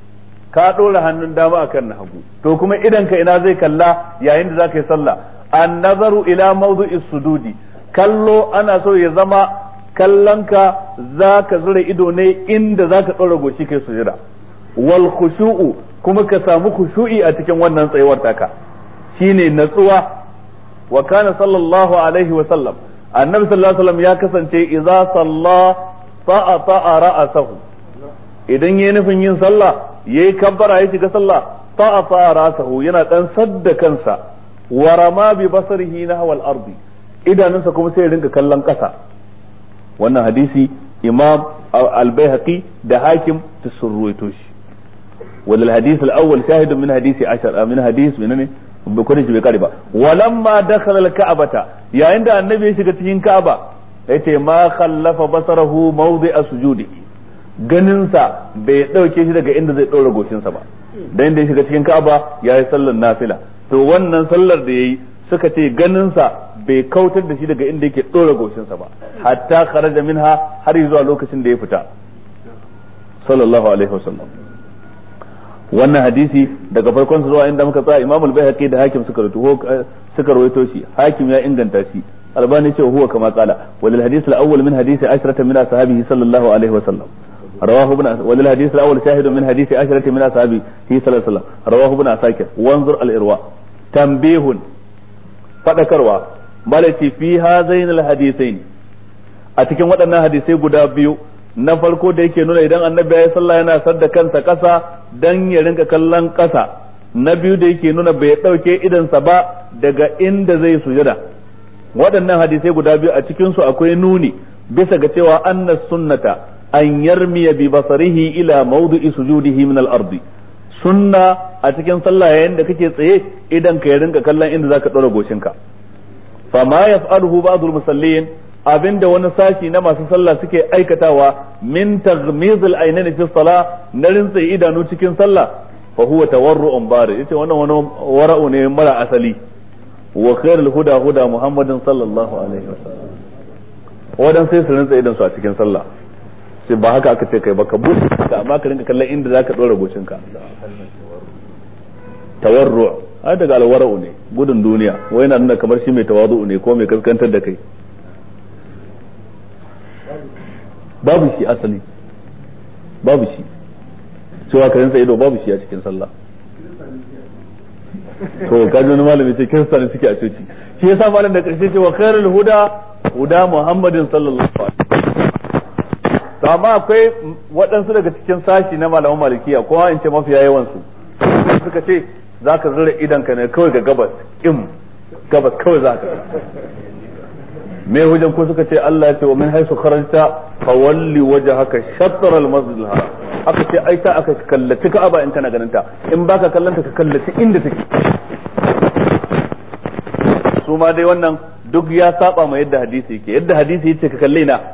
ka dora hannun dama akan na hagu to kuma idan ka ina zai kalla yayin da zaka yi sallah. an-nazaru ila mawdi'i sujudi kallo ana so ya zama kallonka zaka zura ido ne inda zaka dora goshi kai sujada. wal khushu'u kuma ka samu khushu'i a cikin wannan tsayuwar taka shine natsuwa. wa kana sallallahu alaihi wa sallam annabi sallallahu alaihi wasallam ya kasance idza salla ta'a ra'sahu idan yayi nufin yin sallah yayi kabbara ya shiga sallah ta'a ra'sahu yana dan sadda kansa wa rama bi basarihi nahwa al-ardi idanunsa kuma sai ya rinka kallon kasa. wannan hadisi imam al-baihaqi da hakim tusurruito shi wal hadith al-awwal shahidun min hadisi 10 min hadis minane bukuri bai kare ba. walamma dakhala al-ka'bata yayin da annabi ya shiga cikin ka'aba yace ma khallafa basarahu mawdi'a sujudi ganinsa bai dauke shi daga inda zai daura goshinsa ba dan inda ya shiga cikin ka'aba yayi sallar nafila to wannan sallar da yayi suka ce ganinsa bai kautar da shi daga inda yake dora goshinsa ba hatta kharaja minha har zuwa lokacin da ya fita sallallahu alaihi wasallam. wannan hadisi daga farkon zuwa inda muka tsaya Imam al-Baihaqi da Hakim suka rawaito shi Hakim ya inganta shi Albani ce huwa kama qala wal hadith al-awwal min hadisi ashrata min ashabihi sallallahu alaihi wasallam rawahu ibn wal hadith al-awwal shahidun min hadisi ashrata min ashabihi sallallahu alaihi wasallam rawahu ibn Asakir wanzur al-irwa tanbihun fadakarwa malati fi hazain al-hadithain a cikin waɗannan hadisai guda biyu na farko da yake nuna idan annabi ya sallah yana sadda kansa kasa dan ya rinka kallon kasa. na biyu da yake nuna bai dauke idansa ba daga inda zai sujada. waɗannan hadisai guda biyu a cikin su akwai nuni bisa ga cewa annas sunnata an yarmiya bi basarihi ila mawdi'i sujudihi min al-ardi sunna a cikin sallah yayin da kake tsaye idan ka ya rinka kallon inda zaka dora goshinka. fa ma yaf'aluhu ba'dul musallin abinda wani sashi na masu sallah suke aikatawa min taghmizul aynaini fi salah na rinsa idanu cikin sallah fa huwa tawarru'un bari yace wannan wani wara'u ne mara asali wa khairul huda huda muhammadin sallallahu alaihi wasallam wadan sai su rinsa idan su a cikin sallah sai ba haka aka ce kai ba ka buɗe ka amma ka rinka kallon inda zaka dora goshinka. tawarru' ai daga alwara'u ne gudun duniya wai yana nuna kamar shi mai tawazu ne ko mai kaskantar da kai. babu shi asali babu shi cewa ka rinsa ido babu shi a cikin sallah. to kaji wani malami ce kiristani suke a coci shi yasa malam da karshe cewa khairul huda muhammadin sallallahu alaihi wasallam. to amma akwai waɗansu daga cikin sashi na malaman malikiya ko in ce mafiya yawan su suka ce zaka zura idan ka ne kawai ga gabas gabas kawai zaka me hujjan ko suka ce Allah ya ce wa min haisu kharajta fawalli wajhaka shatr al-masjid al-haram aka ce ai ta aka kallaci Ka'aba in kana ganin ta in baka kallanta ka kallaci inda take. su ma dai wannan duk ya saba ma yadda hadisi yace ka kalle na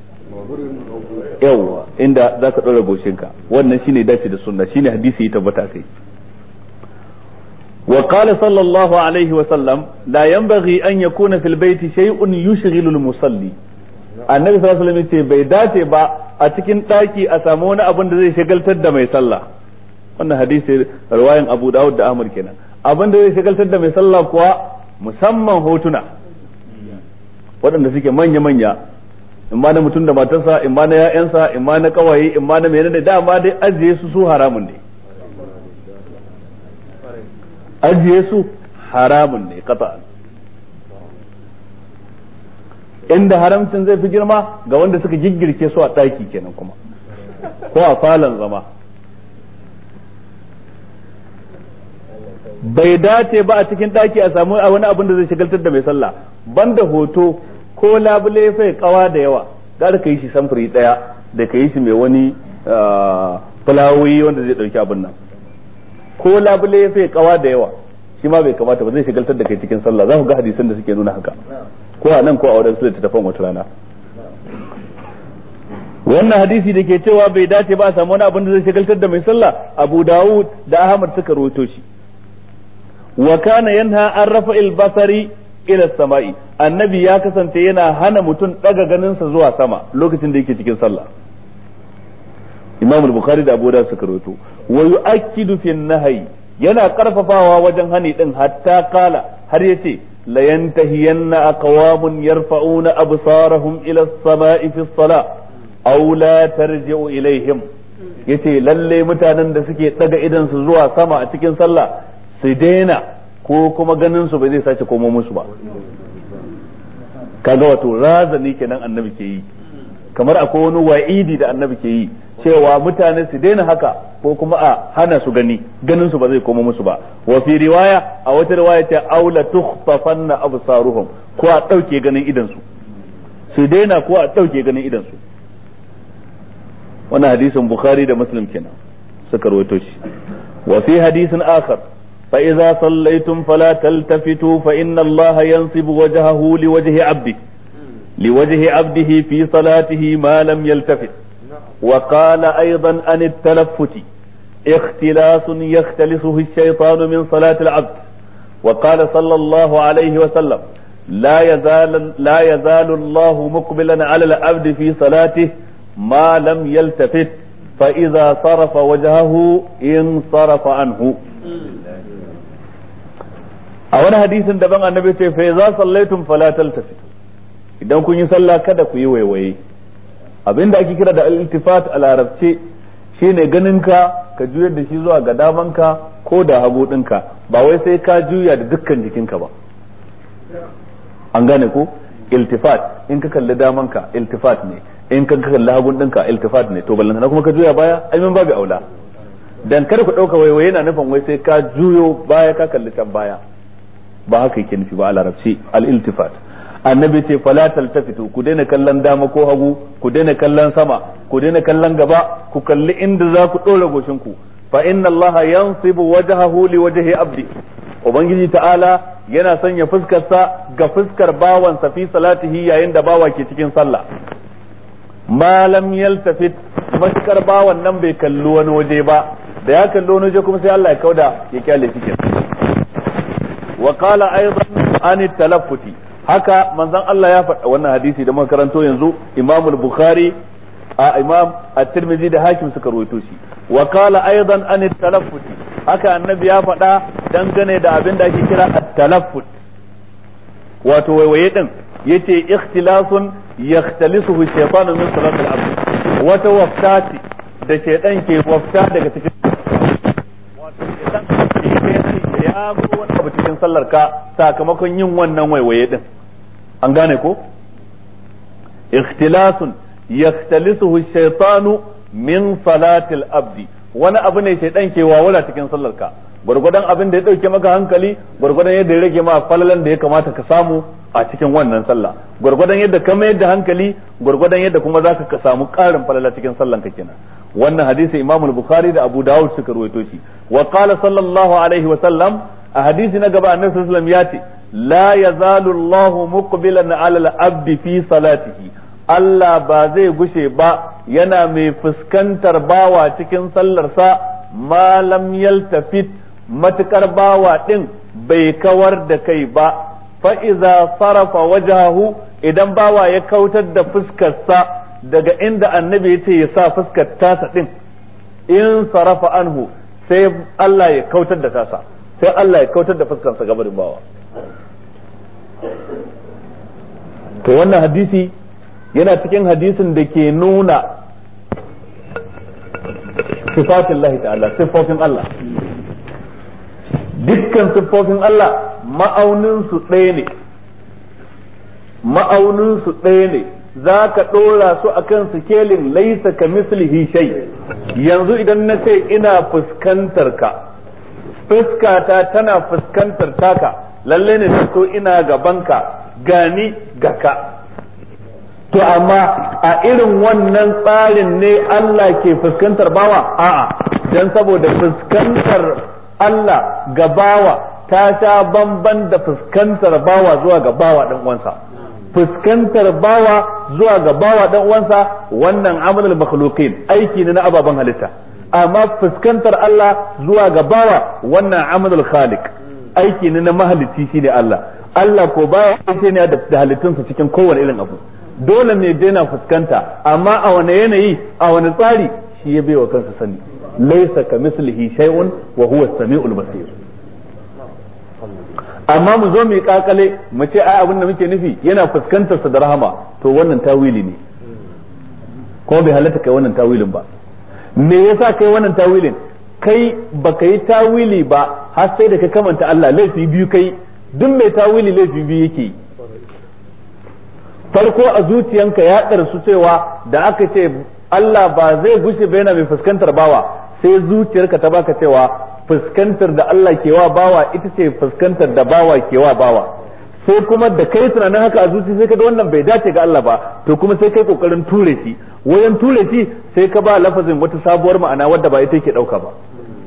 yawa inda zaka dora goshinka wannan shine dace da sunna shine hadisi ya tabbata kai. وقال صلى الله عليه وسلم لا ينبغي أن يكون في البيت شيء يشغل المصلي. النبي صلى الله عليه وسلم يقول bai dace ba a cikin daki a samu wani abin da zai shagaltar da mai sallah. wannan hadisi riwayan Abu Dawud da Ahmad kenan abin da zai shagaltar da mai sallah kuwa musamman hotuna waɗanda suke manya-manya, in ma na mutum da matarsa, in ma na ‘ya'yansa, in ma na kawaye, in ma na menene, dama dai ajiye su haramun ne. Ajiye su haramun ne qat'an. Inda haramcin zai fi girma ga wanda suka giggirke su a ɗaki kenan kuma ko a falon zama. Bai dace ba a cikin ɗaki a samu wani abin da zai shagaltar da mai sallah, banda hoto ko labule fai kawa da yawa, gara ka yi shi samfuri ɗaya da ka yi shi mai wani fulawoyi wanda zai ɗauki abin nan, ko labule fai kawa da yawa shi ma bai kamata ba, zai shagaltar da kai cikin sallah. Za ku ga hadisan da suke nuna haka ko a nan ko a wurin su da tafan wata rana. Wannan hadisi da ke cewa bai dace ba a samu wani abin da zai shagaltar da mai sallah, Abu Dawud da Ahmad suka rawaito shi. Wa kana yanha an rafa'il basari ila sama'i, annabi ya kasance yana hana mutum daga ganinsa zuwa sama lokacin da yake cikin sallah. Imam al-Bukhari da Abu Dawud suka rawaito. Wa yu'akkidu fi an-nahyi, yana karfafawa wajen hani din, hatta kala har yace la yantahiyanna aqwamun yarfa'una absarahum ila as-sama'i fi as-salah aw la tarji'u ilaihim, yace lalle mutanen da suke daga idan su zuwa sama a cikin sallah su daina, ko kuma ganin su bai zai sace komo musu ba. Kaga wato razani kenan annabi ke yi, kamar akwai wani wa'idi da annabi ke yi cewa mutane su daina haka ko kuma a hana su ganin su ba zai koma musu ba. Wa fi riwaya, a wata riwaya ta aula tukhtafanna absaruhum, ko a dauke ganin idan su daina ko a dauke ganin idan su. Wannan hadisin Bukhari da Muslim kenan suka rawaito shi. Wa fi hadisin akhar, fa idza sallaytum fala taltafitu fa inna Allah yansibu wajhahu liwajhi abdihi fi salatihi ma lam yaltafit. وقال أيضا عن التلفت اختلاس يختلسه الشيطان من صلاة العبد. وقال صلى الله عليه وسلم لا يزال الله مقبلا على العبد في صلاته ما لم يلتفت فإذا صرف وجهه انصرف عنه. أولا حديث دبان النبي فإذا صليتم فلا تلتفتوا، idan kun yi sallah kada ku yi waiwaye. Abinda ake kira da al-iltifat a larabce shine ganinka ka juyar da shi zuwa ga damanka ko da hagu ɗinka, ba wai sai ka juya da dukkan jikinka ba. An gane ko? Iltifat, in ka kalli damanka iltifat ne, in ka kalli hagun ɗinka iltifat ne, to ballantana kuma ka juya baya, ai min babu aula. Dan kada ku ɗauka waiwaye yana nufin wai sai ka juyo baya ka kalli can baya, ba haka yake nufi ba a larabci al-iltifat. Annabi ce fala taltafitu, ku daina kallon dama ko hagu, ku daina kallon sama, ku daina kallon gaba, ku kalli inda za ku dora goshinku. Fa inna Allah yansibu wajhahu li wajhi abdi, ubangiji ta'ala yana sanya fuskarsa ga fuskar bawansa fi salatihi yayin da bawa ke cikin sallah. Ma lam yaltafit, maskar bawan nan bai kalli wani waje ba, da ya kalli wani waje kuma sai Allah ya kauda ya kyale shi kenan. Wa qala aidan an talaffuti, haka manzon Allah ya faɗa wannan hadisi da muka karanto yanzu, Imam al-Bukhari, Imam at-Tirmidhi da Hakim suka rawaito shi. Wa qala aidan an at-talaffut, haka annabi ya faɗa dangane da abin da ake kira at-talaffut, wato waiwaye din, yace ikhtilasun yakhtalisuhu shaytanu min salati al-abd, wata waftati da shaytan ke wafta daga cikin, wato shaytan ya go wani abu cikin sallar ka sakamakon yin wannan waiwaye din. An gane ko? Ikhtilasun yakhtalisuhu shaytanu min salatil abdi, wani abu ne shaytan ke wawala cikin sallar ka, gurgudan abin da ya dauke maka hankali, gurgudan yadda ya rage ma falalan da ya kamata ka samu a cikin wannan sallah, gurgudan yadda ka mayar da hankali, gurgudan yadda kuma zaka ka samu karin falala cikin sallan ka kenan. Wannan hadisi Imam al-Bukhari da Abu Dawud suka rawaito shi. Wa qala sallallahu alaihi wa sallam, a hadisi na gaba annabi sallallahu alaihi wasallam ya ce la yazalu Allahu muqbilan ala al-abdi fi salatihi, Allah ba zai gushe ba yana mai fuskantar bawa cikin sallarsa ma lam yaltafit, matukar bawa din bai kawar da kai ba. Fa iza sarafa wajhahu, idan bawa ya kautar da fuskarsa daga inda annabi ya ce ya sa fuskar tasa din, in sarafa anhu, sai Allah ya kautar da tasa. sai Allah ya kautar da fuskarsa gabarin bawa. To wannan hadisi yana cikin hadisin da ke nuna sifatin Allah ta'ala, siffofin Allah. Dukkan siffofin Allah ma'auninsu ɗaya ne, ma'auninsu ɗaya ne, za ka ɗora su a kan sikelin laisa ka mislihi shay. Yanzu idan na ce ina fuskantar ka, fuskata tana fuskantar taka, lalle ne so ina gabanka, gani ga ka. To amma a irin wannan tsarin ne Allah ke fuskantar bawa? A'a, dan saboda fuskantar Allah ga bawa ta sha bamban da fuskantar bawa zuwa ga bawa dan uwansa. Fuskantar bawa zuwa ga bawa dan uwansa wannan amalul makhluqin, aiki ne na ababen halitta. Amma fuskantar Allah zuwa ga bawa wannan amalul khaliq, aiki ne na mahalicci shine Allah. Allah ko baya aiki ne da halittunsa cikin kowane irin abu. Dole ne daina fuskanta, amma a wani yanayi, a wani tsari, shi ya baiwa kansa sani. Laisa ka mislihi shay'un wa huwa as-sami'ul basir. Amma mu zo mu yi kakale mu ce ai abin da muke nufi yana fuskantar sa da rahama, to wannan tawili ne. Ko bai halatta kai wannan tawilin ba. Me yasa kai wannan tawilin? Kai baka yi tawili ba har sai da ka kamanta Allah, laifi biyu kai. Duk mai tawili laifi biyu yake yi. Farko a zuciyanka ya ɗarsu cewa da aka ce Allah ba zai gushe ba yana mai fuskantar bawa, sai zuciyarka ta baka cewa fuskantar da Allah ke wa bawa ita ce fuskantar da bawa ke wa bawa. Sai kuma da kai tunanin haka a zuci sai ka ga wannan bai dace ga Allah ba, to kuma sai kai kokarin ture shi. Wajen ture shi sai ka ba lafazin wata sabuwar ma'ana wadda ba ita yake dauka ba.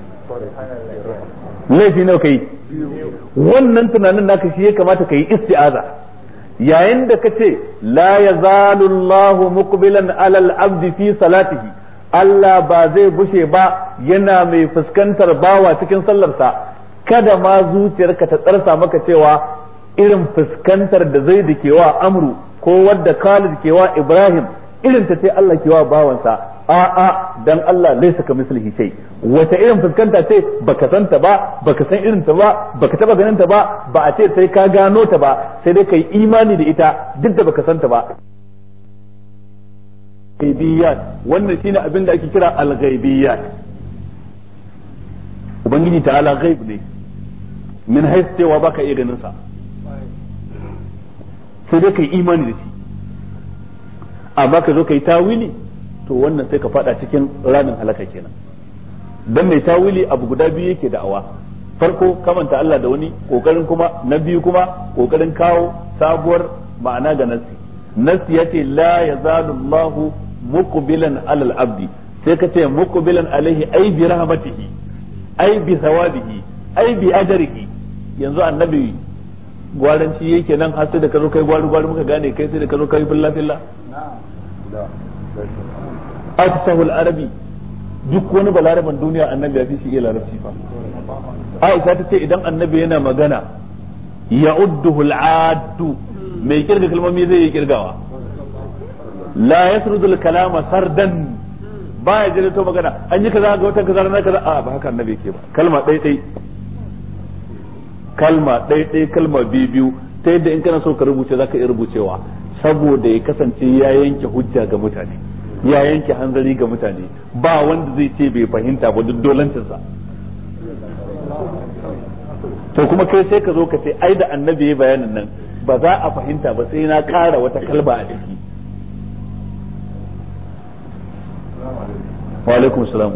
Laifi nawa kai? Wannan tunanin naka shi ya kamata ka yi isti'aza. Yayin da kace la yazalu Allahu muqbilan alal abdi fi salatihi, Allah ba zai gushe ba yana mai fuskantar bawa cikin sallarsa, kada ma zuciyarka ta tsarsa maka cewa irin fuskantar da zai da kewa Amru ko wadda Khalid kewa Ibrahim irin ta ce Allah kewa bawansa. A'a, dan Allah laysa ka mislihi shay. Wata irin fuskanta ce baka santa ba, baka san irin ta ba, baka taba ganin ta ba, ba a ce sai ka gano ta ba, sai dai kai imani da ita duk da baka santa ba. Ghaibiyat, wannan shine abin da ake kira al-ghaibiyat. Ubangiji ta'ala ghaib ne, min haythu cewa baka iya ganin sa, sai dai kai imani da shi. Amma ka zo kai tawili, to wannan sai ka fada cikin ramin halaka kenan. Dan mai tawili abu guda biyu yake da'awa. Farko kamanta Allah da wani, kokarin kuma na biyu kuma kokarin kawo sabuwar ma'ana ga nasi. Nasi yace la yazalu Allahu muqbilan alal abdi, sai ka ce muqbilan alaihi ai bi rahmatihi, ai bi thawabihi, ai bi ajrihi. Yanzu annabi gwaranci yake nan har sai da ka zo kai gwari muka gane kai sai da ka zo kai filla filla. Afsahul arabi, duk wani balaraban duniya annabi ya fi shi iya larabci fa. Aisha ta ce idan annabi yana magana ya'udduhu al'addu, mai kirga kalmomi zai yi kirgawa. La yasrudu al-kalama sardan, baya jira to magana an yi kaza ga wata kaza na kaza, a ba haka annabi yake ba. Kalma ɗai kalma biyu ta yadda in kana so ka rubuce zaka iya rubucewa, saboda ya kasance ya yanke hujja ga mutane, ya yanke hanzari ga mutane, ba wanda zai ce bai fahimta ba duk dolancinsa. To kuma kai sai ka zo ka ce ai da annabi ya bayanin nan ba za a fahimta ba sai na ƙara wata kalba a ciki. Wa alaikum salam.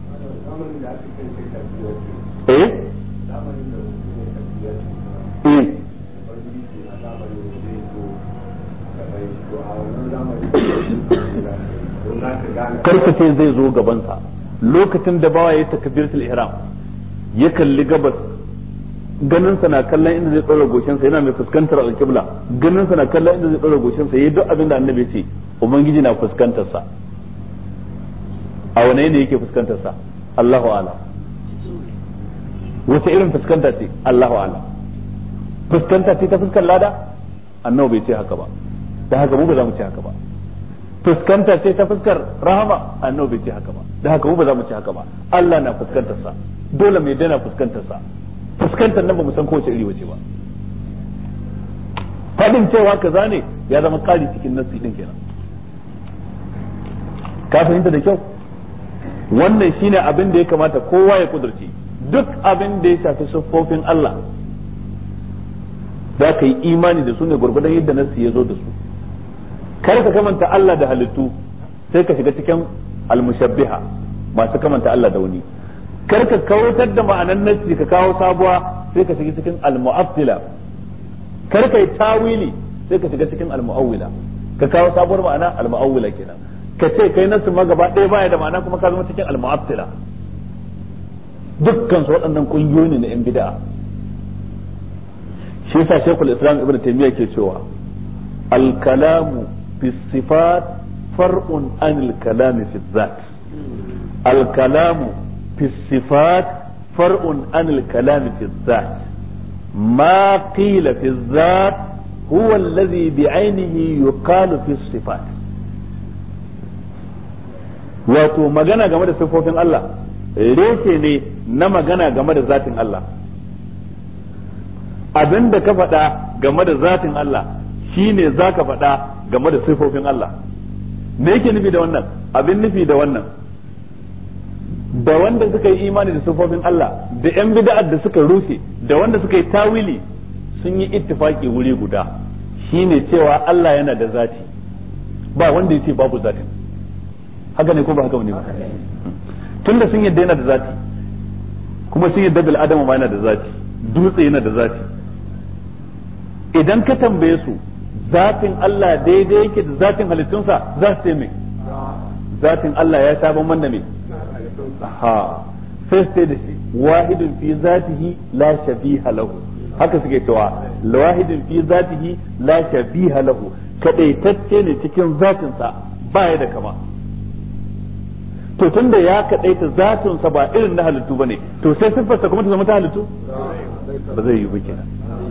Karkace zai zo gabansa lokacin da bawa ya takbiratul ihram, ya kalli gabas, ganinsa na kallon inda zai tsora goshinsa, yana mai fuskantar alkibla, ganinsa na kallon inda zai tsora goshinsa, yayi duk abin da annabi ya ce, ubangiji na fuskantar sa. A wane ne yake fuskantar sa? Allahu a'lam. Wace irin fuskanta ce? Allahu a'lam. Fuskanta ce ta fuskar lada? Annabi bai ce haka ba, da haka mu ba za mu ce haka ba. Fuskanta ce ta fuskar rahama? Annabi bai ce haka ba, da haka mu ba za mu ce haka ba. Allah na fuskantar sa, dole mai dana fuskantar sa. fuskantar nan ba mu san kowace iri wace ba fadin cewa kaza ne ya zama kari cikin nassi din kenan ka fahimta da kyau wannan shine abin da ya kamata kowa ya kudurci duk abin da ya shafi siffofin Allah za ka yi imani da su ne gurgudan yadda nassi ya zo da su kar ka kamanta Allah da halittu sai ka shiga cikin almushabbiha masu kamanta Allah da wani kar ka kautar da ma'anan nassi ka kawo sabuwa sai ka shiga cikin almu'attila kar ka yi tawili sai ka shiga cikin almu'awwila ka kawo sabuwar ma'ana almu'awwila kenan ka ce kai nassin ma gaba ɗaya baya da ma'ana kuma ka zama cikin almu'attila dukkan su waɗannan kungiyoyi ne na yan bid'a shi yasa Sheikhul Islam Ibn Taymiyyah ke cewa al-kalamu fi sifat far'un anil kalami fi dhat al-kalamu fi sifat far'un anil kalami fi dhat ma qila fi dhat huwa alladhi bi'aynihi yuqalu fi sifat wato magana game da sifofin Allah reshe ne na magana game da zatin Allah abin da ka faɗa game da zatin Allah shine za ka faɗa game da sifofin Allah me yake nufi da wannan abin nufi da wannan da wanda suka yi imani da sifofin Allah da yan bid'ar da suka rushe da wanda suka yi tawili sun yi ittifaki wuri guda shine cewa Allah yana da zati ba wanda yace babu zati haka ne ko ba haka ne ba tunda sun yadda yana da zati kuma sun yadda bil adama ma yana da zati dutse yana da zati idan ka tambaye su zatin Allah daidai yake da zatin halittunsa za su mai zatin Allah ya sha bamban da me ha sai sai da shi wahidun fi zatihi la shabiha lahu haka suke cewa wahidun fi zatihi la shabiha lahu kadaitacce ne cikin zatinsa baya da kama to tunda ya kadaita zatinsa ba irin na halittu bane to sai sifarsa kuma ta zama ta halittu ba zai yi ba kenan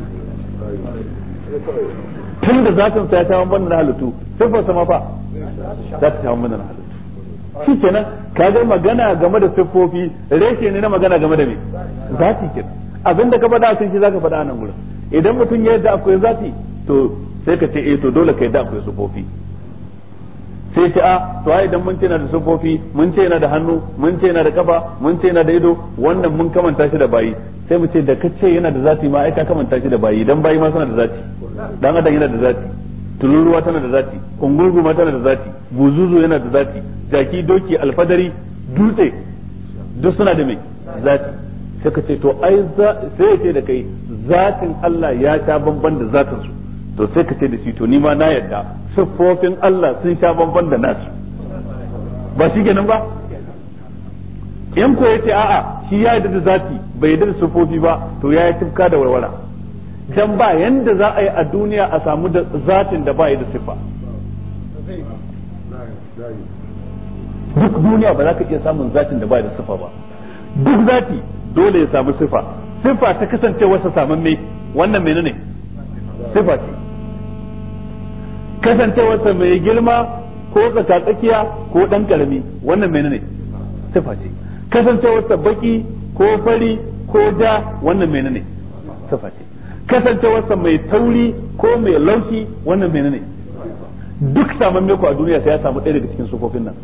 tun da zatin sa ya ta bamban na halittu sifarsa ma fa za ta bamban na halittu shi kenan kaga magana game da siffofi reshe ne na magana game da me zati kenan abinda ka faɗa sun shi zaka faɗa nan gurin idan mutum ya yadda akwai zati to sai ka ce eh to dole ka yadda akwai siffofi sai ce a to ai idan mun ce na da siffofi mun ce na da hannu mun ce na da kafa mun ce na da ido wannan mun kamanta shi da bayi sai mu ce da ka ce yana da zati ma ai ka kamanta shi da bayi dan bayi ma suna da zati dan adam yana da zati tuluruwa tana da zati kungurgu ma tana da zati buzuzu yana da zati jaki doki alfadari dutse duk suna da mai zati sai ka ce to ai sai ya ce da kai zatin Allah ya ta bamban da zatin su to sai ka ce da shi to ni ma na yarda siffofin Allah sun sha bamban da nasu ba shi kenan ba in ko yace a'a shi ya yarda da zati bai yarda da siffofi ba to ya yi tufka da warwara dan ba yanda za a yi a duniya a samu da zatin da ba yi da siffa duk duniya ba za ka iya samun zatin da ba yi da siffa ba duk zati dole ya samu siffa siffa ta kasance wasa saman me wannan menene siffa ce kasancewarsa mai girma ko tsakatsakiya ko dan karami wannan menene sifa ce kasancewarsa baki ko fari ko ja wannan menene sifa ce kasancewarsa mai tauri ko mai laushi wannan menene duk saman ko a duniya sai ya samu ɗaya daga cikin sufofin nan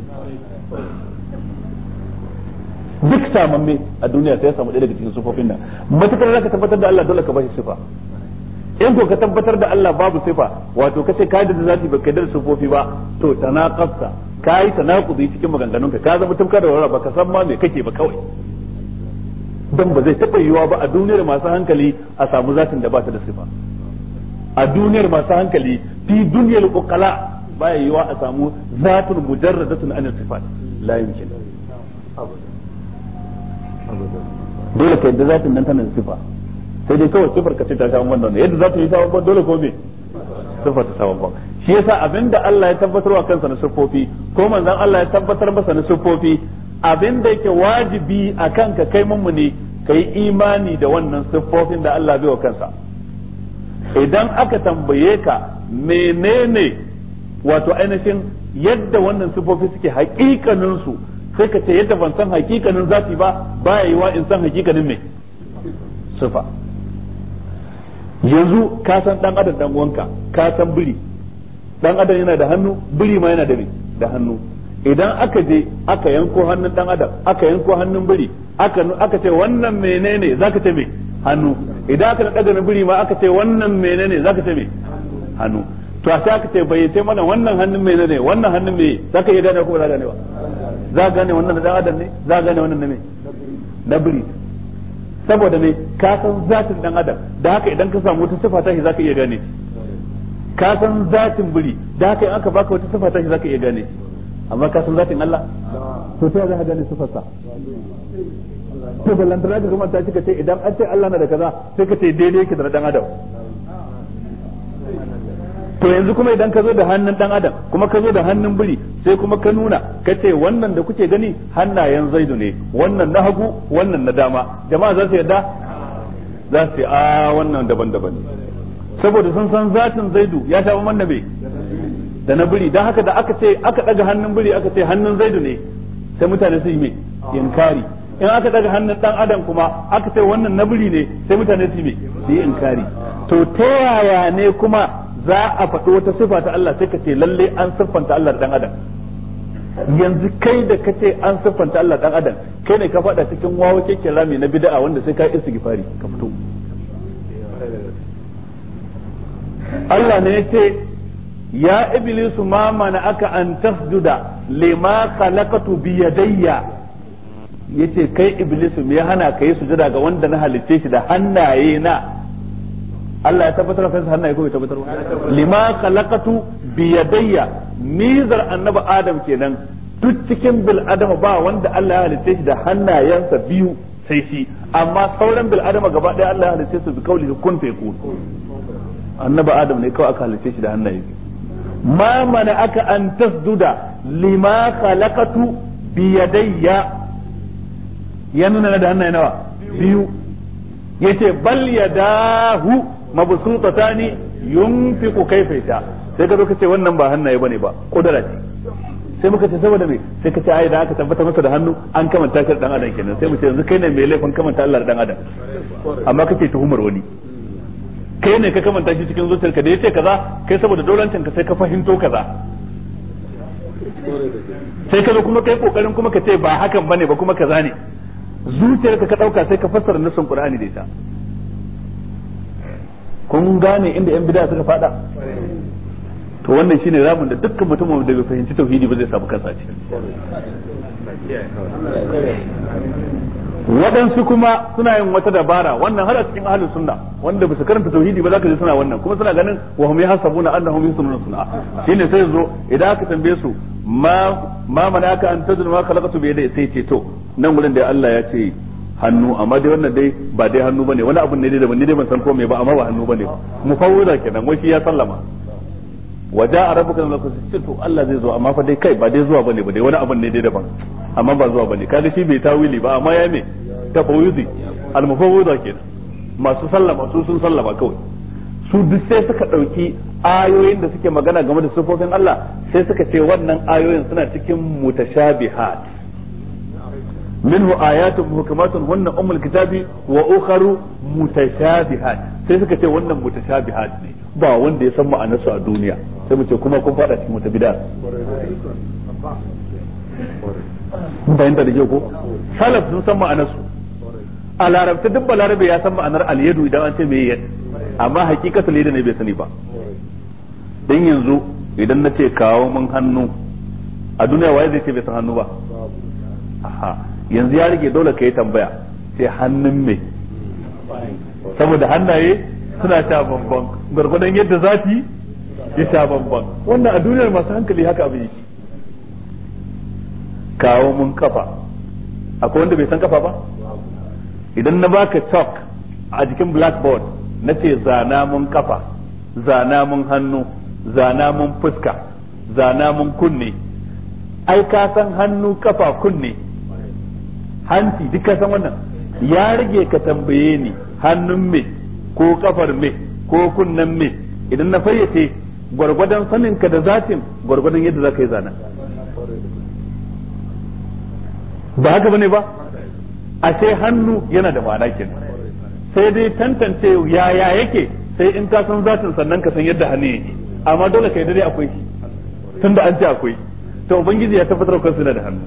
duk saman a duniya sai ya samu ɗaya daga cikin sufofin nan matukar zaka tabbatar da Allah dole ka bashi sifa in ko ka tabbatar da Allah babu sifa wato kace ka da zati ba ka da sifofi ba to tanaqafta kai tanaqudi cikin maganganunka ka zama tumka da warara baka san ma me kake ba kawai dan ba zai taba yiwa ba a duniyar masu hankali a samu zatin da ba ta da sifa a duniyar masu hankali fi duniyar uqala baya yiwa a samu zatun mujarradatun an sifat la yumkin dole kai da zatin nan tana da sifa sai dai kawai sifar ka ce ta samu wannan yadda za ta yi samun ban dole ko me sifar ta samu ban shi yasa abinda Allah ya tabbatar wa kansa na sifofi ko manzon Allah ya tabbatar masa na sifofi abinda yake wajibi akan ka kai mummuni kai imani da wannan sifofin da Allah bai wa kansa idan aka tambaye ka menene wato ainihin yadda wannan sifofi suke hakikanin su sai ka ce yadda ban san hakikanin zati ba baya yiwa in san hakikanin me sifa. Yanzu ka san dan adam dan uwanka, ka san biri, dan adam yana da hannu, biri ma yana da hannu. Idan aka je aka yanko hannun dan adam, aka yanko hannun biri, aka ce wannan menene, zaka ce me? Hannu. Idan aka daga na biri ma aka ce wannan menene, zaka ce me? Hannu. To a sai aka ce bai ce mana wannan hannun menene, wannan hannun me, zaka iya gane ko ba za ka gane ba? Za ka gane wannan da dan adam ne, za ka gane wannan na me? Na biri. Saboda ne ka san zatin dan adam, da haka idan ka samu wata sifa ta shi zaka iya gane. Ka san zatin biri, da haka in aka baka wata sifa ta shi zaka iya gane. Amma ka san zatin Allah, to sai za ka gane sifarsa. To ballantana ka kuma ta cika ce idan an ce Allah na da kaza sai ka ce daidai yake da dan adam. To yanzu kuma idan ka zo da hannun dan adam kuma ka zo da hannun biri sai kuma ka nuna ka ce wannan da kuke gani hannayen Zaidu ne, wannan na hagu wannan na dama. Jama'a za su yarda? Za su a wannan daban-daban ne. Saboda sun san zatin Zaidu ya sha man da me da na biri, dan haka da aka ce aka daga hannun biri aka ce hannun Zaidu ne sai mutane su yi me inkari. In aka daga hannun dan adam kuma aka ce wannan na biri ne sai mutane su yi me su yi inkari. To ta yaya ne kuma za a faɗi wata sifa ta Allah sai ka ce lalle an siffanta Allah da dan adam? Yanzu kai da ka ce an siffanta Allah dan adam, kai ne ka faɗa cikin wawo keken rami na bid'a wanda sai ka yi istighfari ka fito. Allah ne ya ce ya iblisu ma mana aka an tasjuda lima khalaqatu bi yadayya, yace kai iblisu me ya hana ka yi sujada ga wanda na halicce shi da hannaye na? Allah ya tabbatar da hannaye ko bai tabbatar ba? Lima khalaqatu bi yadayya, mizar annabi Adam kenan. Duk cikin bil adama ba wanda Allah ya halicce shi da hannayensa biyu sai shi, amma sauran bil adama gaba ɗaya Allah ya halicce su bi kaulihi kun fayakun. Annabi Adam ne kawai aka halicce shi da hannaye biyu. Ma mana aka an tasduda lima khalaqatu bi yadayya, ya nuna da hannaye nawa? Biyu. Yace bal yadahu mabsutatani yunfiqu kayfa yasha, sai ka zo ka ce wannan ba hannaye bane ba, kudura ce. Sai muka ce saboda me? Sai ka ce ai da aka tabbata masa da hannu an kamanta shi dan adam kenan. Sai mu ce yanzu kai ne mai laifin kamanta Allah da dan adam, amma kake tuhumar wani. Kai ne ka kamanta shi cikin zuciyarka da yace kaza, kai saboda dolancin ka sai ka fahimto kaza. Sai ka zo kuma kai kokarin kuma ka ce ba hakan bane ba kuma kaza ne. Zuciyarka ka dauka sai ka fassara nassin Qur'ani da ita. Kun gane inda yan bid'a suka fada? To wannan shine ramin da dukkan mutumin da bai fahimci tauhidi ba zai samu kansa ciki. Waɗansu kuma suna yin wata dabara, wannan har a cikin ahlus sunna wanda ba su karanta tauhidi ba zaka ji suna wannan, kuma suna ganin wa hum yahsabuna annahum yusnuna sun'a. Shine sai zo idan aka tambaye su ma manaka an tazun ma khalaqatu bi yadayhi, sai ce to nan gurin da Allah ya ce hannu, amma dai wannan dai ba dai hannu bane, wani abun ne dai daban, ni dai ban san ko me ba, amma ba hannu bane. Mufawwida kenan, wai shi ya sallama. Waja'a rabbuka min al-qudus, to Allah zai zo amma fa dai kai ba dai zuwa bane ba dai, wani abun ne dai daban, amma ba zuwa bane. Kaga shi bai tawili ba, amma ya me tafawudi al-mufawwida kenan. Masu sallama su sun sallama kawai. Su duk sai suka dauki ayoyin da suke magana game da sifofin Allah, sai suka ce wannan ayoyin suna cikin mutashabihat. minhu ayatun muhkamatun hunna ummul kitabi wa ukharu mutashabihat, sai suka ce wannan mutashabihat ne, ba wanda ya san ma'anarsu a duniya. Sai mu ce kuma kun fada cikin wata bid'a. Mun bayyana da ko salaf sun san ma'anarsu. A larabta duk balarabe ya san ma'anar al-yadu idan an ce me yad, amma hakikatul yad ne bai sani ba. Dan yanzu idan na ce kawo mun hannu, a duniya waye zai ce bai san hannu ba? Aha, yanzu ya rage dole ka yi tambaya, sai hannun me? Saboda hannaye suna sha bambam, gwargwadon yadda zafi ya sha bambam. Wannan a duniyar masu hankali haka abin yake. Kawo mun kafa, akwai wanda bai san kafa ba? Idan na baka chalk a jikin blackboard na ce zana mun kafa, zana mun hannu, zana mun fuska, zana mun kunne, ai ka san hannu, kafa, kunne, hanci, duk ka san wannan. Ya rage ka tambaye ni hannun me ko kafar me ko kunnen me, idan na fayyace gwargwadon sanin ka da zatin gwargwadon yadda za ka yi zana. Ba haka bane ba? Ashe hannu yana da ma'ana kenan. sai dai tantance yaya yake sai in ka san zatin sannan ka san yadda hannu yake amma dole kai dai akwai shi tunda an ce akwai to ubangiji ya tabbatar kansa da hannu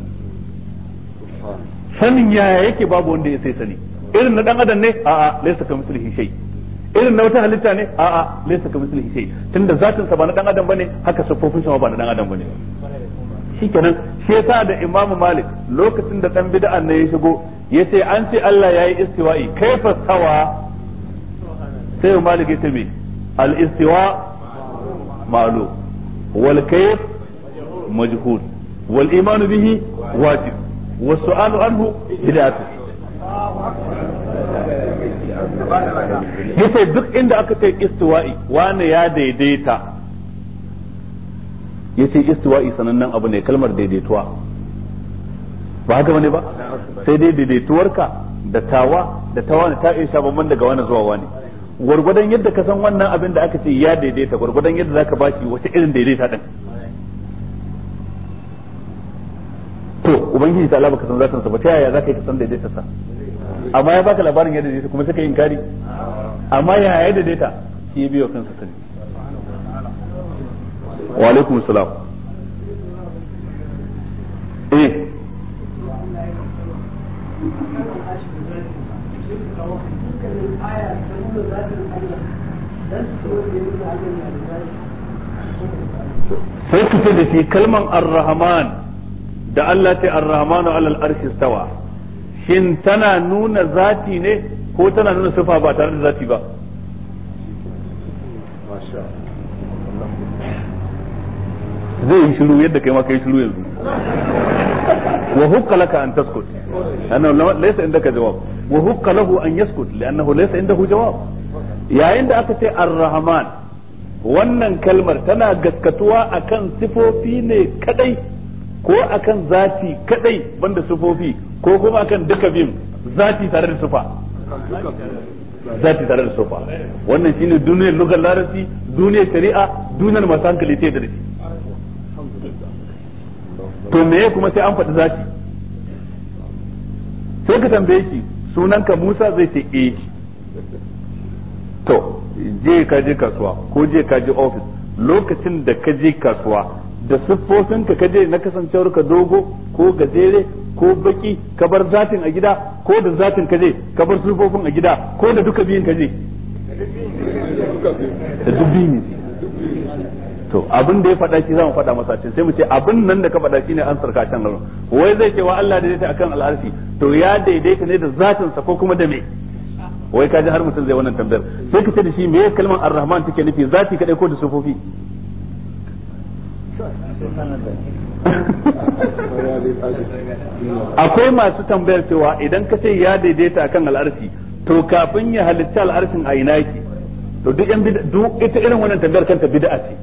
sanin yaya yake babu wanda ya sai sani irin na dan adam ne a'a laysa kamithlihi shay irin na wata halitta ne a'a laysa kamithlihi shay tunda zatin sa ba na dan adam bane haka sifofin sa ba na dan adam bane shikenan shi yasa da Imam Malik lokacin da dan bid'an ne ya shigo yace an ce Allah yayi istiwa'i kaifa stawa sai Malik yace me al istiwa ma'lum wal kayf majhul wal iman bihi wajib was su'alu anhu bid'ah yace duk inda aka ce istiwa'i wani ya daidaita yace istiwa'i sanannen abu ne kalmar daidaituwa ba haka bane ba sai dai daidaituwarka da tawa ne ta isa bamban daga wani zuwa wani gwargwadon yadda ka san wannan abin da aka ce ya daidaita gwargwadon yadda zaka baki wace irin daidaita din to ubangiji ta Allah baka san zatin sa ba ta yaya zaka yi ka san daidaita sa amma ya baka labarin yadda daidaita kuma sai ka yi inkari amma yaya daidaita shi ya biyo kansa sani wa alaikum salam sai ku ce da shi kalman ar-rahman da Allah ta ar-rahmanu alal arshi stawa shin tana nuna zati ne ko tana nuna sifa ba tare da zati ba zai yi shiru yadda kai ma kai shiru yanzu wa hukka laka an taskut annahu laysa indaka jawab wa hukka lahu an yaskut li'annahu laysa indahu jawab yayin da aka ce ar-rahman wannan kalmar tana gaskatuwa akan sifofi ne kadai ko akan zati kadai banda sifofi ko kuma akan duka biyun zati tare da sifa zati tare da sifa wannan shine duniyar lugar larabci duniyar shari'a duniyar masu hankali ta da shi to me kuma sai an faɗi zati sai ka tambaye shi sunanka Musa zai ce eh to je ka je kasuwa ko je ka je office lokacin da ka je kasuwa da siffofin ka je na kasancewar ka dogo ko gajere ko baki ka bar zatin a gida ko da zatin ka je ka bar siffofin a gida ko da duka biyun ka je da duk biyun to abin da ya faɗa shi zamu faɗa masa ce sai mu ce abin nan da ka faɗa shine an sarka can nan wai zai ce wa Allah daidaita akan al'arshi to ya daidaita ne da zatin sa ko kuma da me wai kaji har mutum zai wannan tambayar sai ka ce da shi me kalmar ar-rahman take nufi zati kadai ko da sufofi akwai masu tambayar cewa idan ka ce ya daidaita akan al'arshi to kafin ya halitta al'arshin a ina yake to duk ita irin wannan tambayar kanta bid'a ce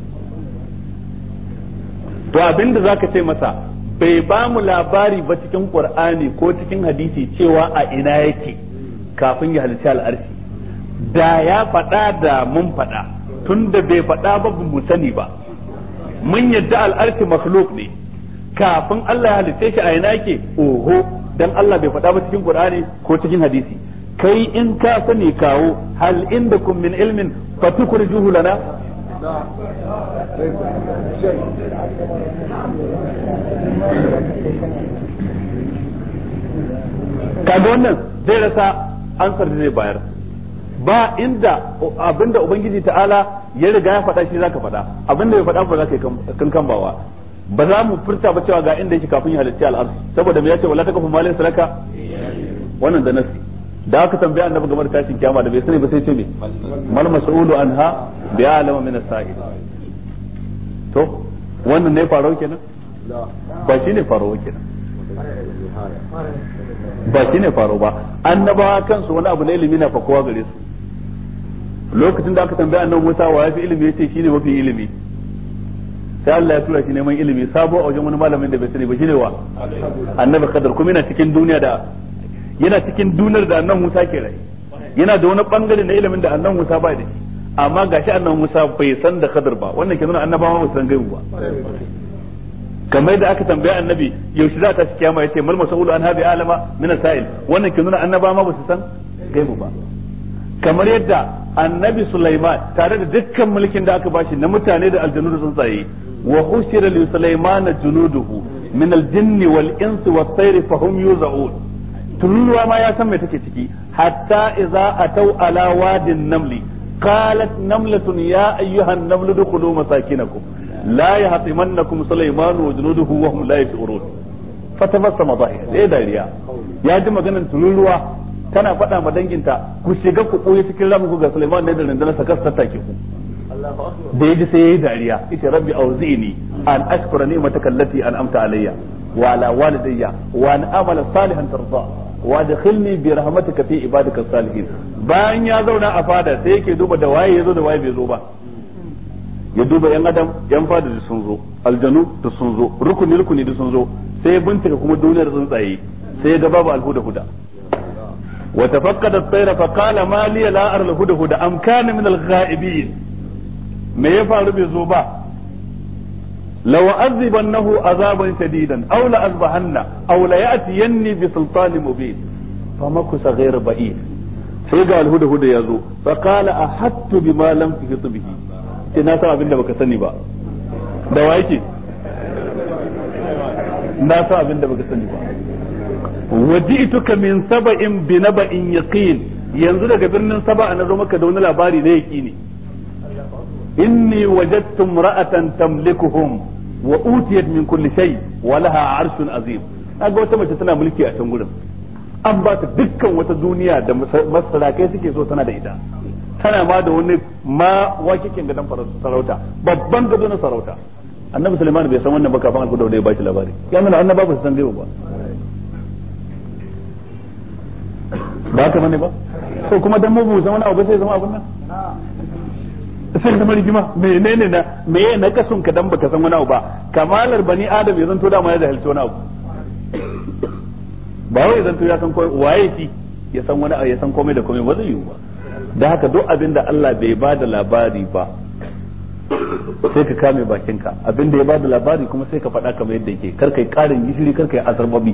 to abinda zaka ce masa bai ba mu labari ba cikin Qur'ani ko cikin hadisi cewa a ina yake kafin ya halitta al'arshi da ya faɗa da mun faɗa tunda bai faɗa ba mu sani ba mun yadda al'arshi makhluk ne kafin Allah ya halitta shi a ina yake oho dan Allah bai faɗa ba cikin Qur'ani ko cikin hadisi kai in ka sani kawo hal indakum min ilmin fatukhrijuhu lana kaga wannan zai rasa ansar da zai bayar ba inda abinda ubangiji ta'ala ya riga ya faɗa shi zaka faɗa abinda bai faɗa ba zaka yi kankambawa ba za mu furta ba cewa ga inda yake kafin ya halitta al'arshi saboda me yace wala takafu malin saraka wannan da nasi da aka tambaya annabi game da tashin kiyama da bai sani ba sai ce me mal mas'ulu anha bi alama min as-sa'il to wannan ne faro kenan ba shine faro kenan ba shine faro ba annabawa kansu wani abu na ilimi na fakowa gare su lokacin da aka tambaya annabi Musa wa yafi ilimi yace shine mafi ilimi sai Allah ya tura shi neman ilimi sabo a wajen wani malamin da bai sani ba shine wa annabi Khadar kuma yana cikin duniya da yana cikin duniyar da annabi Musa ke rai yana da wani bangare na ilimin da annabi Musa bai da shi amma gashi annabi Musa bai san da Khadar ba wannan ke nuna annabawa ba su san gaibu ba kamar da aka tambaya annabi yaushe za ta ci kiyama yace mal mas'ulu an habi alama min sa'il wannan ke nuna annabawa ma ba su san gaibu ba kamar yadda annabi Sulaiman tare da dukkan mulkin da aka bashi na mutane da aljanu da tsuntsaye wa hushira li Sulaiman junuduhu min al-jinni wal insi wat tayri fahum yuzaun tururuwa ma ya san me take ciki hatta idza atau ala wadin namli qalat namlatun ya ayyuhan namlu dukhulu masakinakum la yahtimannakum Sulaiman wa junuduhu wa hum la yash'urun fatabassama dhahikan dariya ya ji maganar tururuwa tana faɗa ma danginta ku shiga ku ɓoye cikin ramin ku ga Sulaiman ne da rundunar sakas ta take ku da yaji sai yayi dariya ita rabbi auzi'ni an ashkura ni'mataka allati an'amta alayya wa ala walidayya wa an amala salihan tarda wa adkhilni bi rahmatika fi ibadika salihin bayan ya zauna a fada sai yake duba da waye yazo da waye bai zo ba ya duba yan adam yan fada da sun zo aljanu da sun zo rukuni da sun zo sai ya bincika kuma duniyar tsuntsaye sai ya ga babu alhuda وتفقد الطير فقال ما لي لا أرى الهدهد أم كان من الغائبين ما يفعل بزوبا لو أذبنه عذابا شديدا أو لأذبحنه أو ليأتيني بسلطان مبين فمكث غير بعيد سيقع الهدهد يزو فقال أحطت بما لم تحط به ina sa abin da baka sani ba da wa yake na sa abin da baka sani ba waji'tuka min saba'in bi naba'in yaqin yanzu daga birnin saba'a na zo maka da wani labari na yaqini inni wajadtu imra'atan tamlikuhum wa utiyat min kulli shay wa laha 'arshun azim kaga wata mace tana mulki a can gurin an ba ta dukkan wata duniya da masarakai suke so tana da ita tana ma da wani wakikin gadon sarauta babban gado na sarauta annabi Sulaiman bai san wannan ba kafin alƙudau da ya bashi labari ya nuna annaba ba su san gaibu ba ba ka bane ba so kuma dan mu zama wani abu sai zama abun nan sai zama rigima menene na meye na kasun ka dan baka san wani abu ba kamalar bani adam ya zanto dama ya jahilci wani abu ba wai zanto ya san waye shi ya san wani ya san komai da komai ba zai yi ba da haka duk abin da Allah bai ba da labari ba sai ka kame bakinka abin da ya ba da labari kuma sai ka faɗa kamar yadda yake kar kai ƙarin gishiri kar kai azarbabi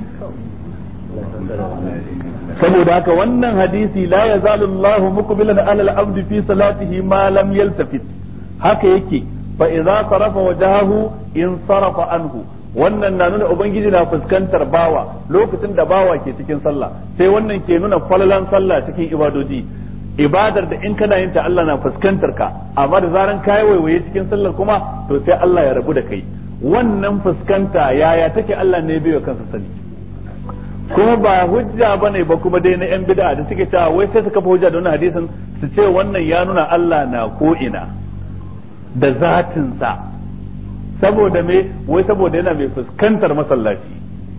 saboda haka wannan hadisi la yazalu Allahu muqbilan ala al-abd fi salatihi ma lam yaltafit haka yake fa idza sarafa wajhahu in sarafa anhu wannan na nuna ubangiji na fuskantar bawa lokacin da bawa ke cikin sallah sai wannan ke nuna falalan sallah cikin ibadoji ibadar da in kana yin ta Allah na fuskantar ka amma da zaran kai waiwaye cikin sallar kuma to sai Allah ya rabu da kai wannan fuskanta yaya take Allah ne bai wa kansa sani kuma ba hujja bane ba kuma dai na yan bid'a da suke cewa wai sai su kafa hujja da wannan hadisin su ce wannan ya nuna Allah na ko ina da zatin sa saboda me wai saboda yana mai fuskantar masallaci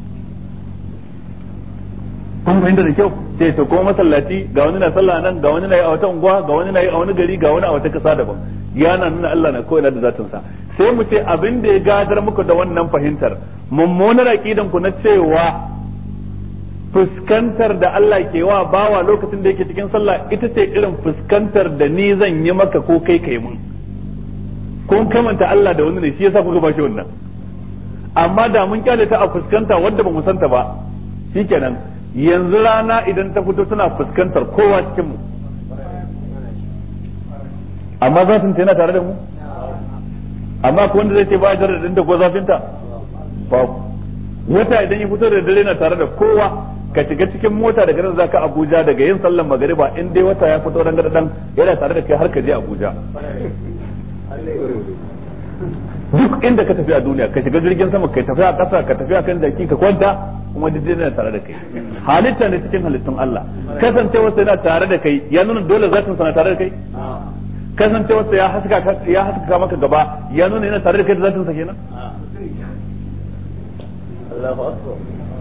kun fahimta da kyau sai to kuma masallaci ga wani na sallah nan ga wani na yi a wata unguwa ga wani na yi a wani gari ga wani a wata kasa daban yana nuna Allah na ko ina da zatin sa sai mu ce abin da ya gadar muku da wannan fahimtar mummunar aqidan ku na cewa fuskantar da Allah ke wa bawa lokacin da yake cikin sallah ita ce irin fuskantar da ni zan yi maka ko kai kai mun kun kamanta Allah da wani ne shi yasa kuka bashi wannan amma da mun kyale ta a fuskanta wanda ba mu santa ba shikenan yanzu rana idan ta fito tana fuskantar kowa cikin mu amma zafin ta yana tare da mu amma ko wanda zai ce ba da da ko zafinta babu wata idan ya fito da dare na tare da kowa ka shiga cikin mota daga nan zaka Abuja daga yin sallan magariba in dai wata ya fito ran gadan yana tare da kai har ka je Abuja duk inda ka tafi a duniya ka shiga jirgin sama kai tafi a ƙasa ka tafi a kan jaki ka kwanta kuma duk yana tare da kai halitta ne cikin halittun Allah kasancewar yana tare da kai ya nuna dole zatin sa na tare da kai kasancewar ya haska maka gaba ya nuna yana tare da kai da zatin sa kenan Allahu akbar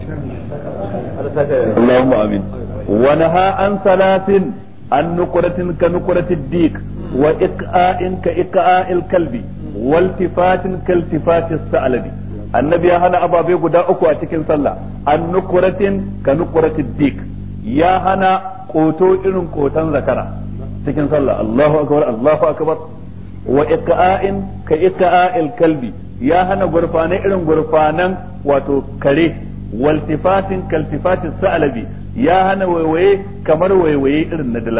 Allahumma amin wa naha an salatin an nuqratin ka nuqratid dik wa iqa'in ka iqa'il kalbi waltifatin kaltifatis sa'alabi annabi ya hana ababe guda uku a cikin sallah an nuqratin ka nuqratid dik ya hana koto irin kotan zakara cikin sallah Allahu akbar wa iqa'in ka iqa'il kalbi ya hana gurfane irin gurfanan wato kare waltifatin kaltifatis sa'alabi ya hana waiwaye kamar waiwaye irin na dila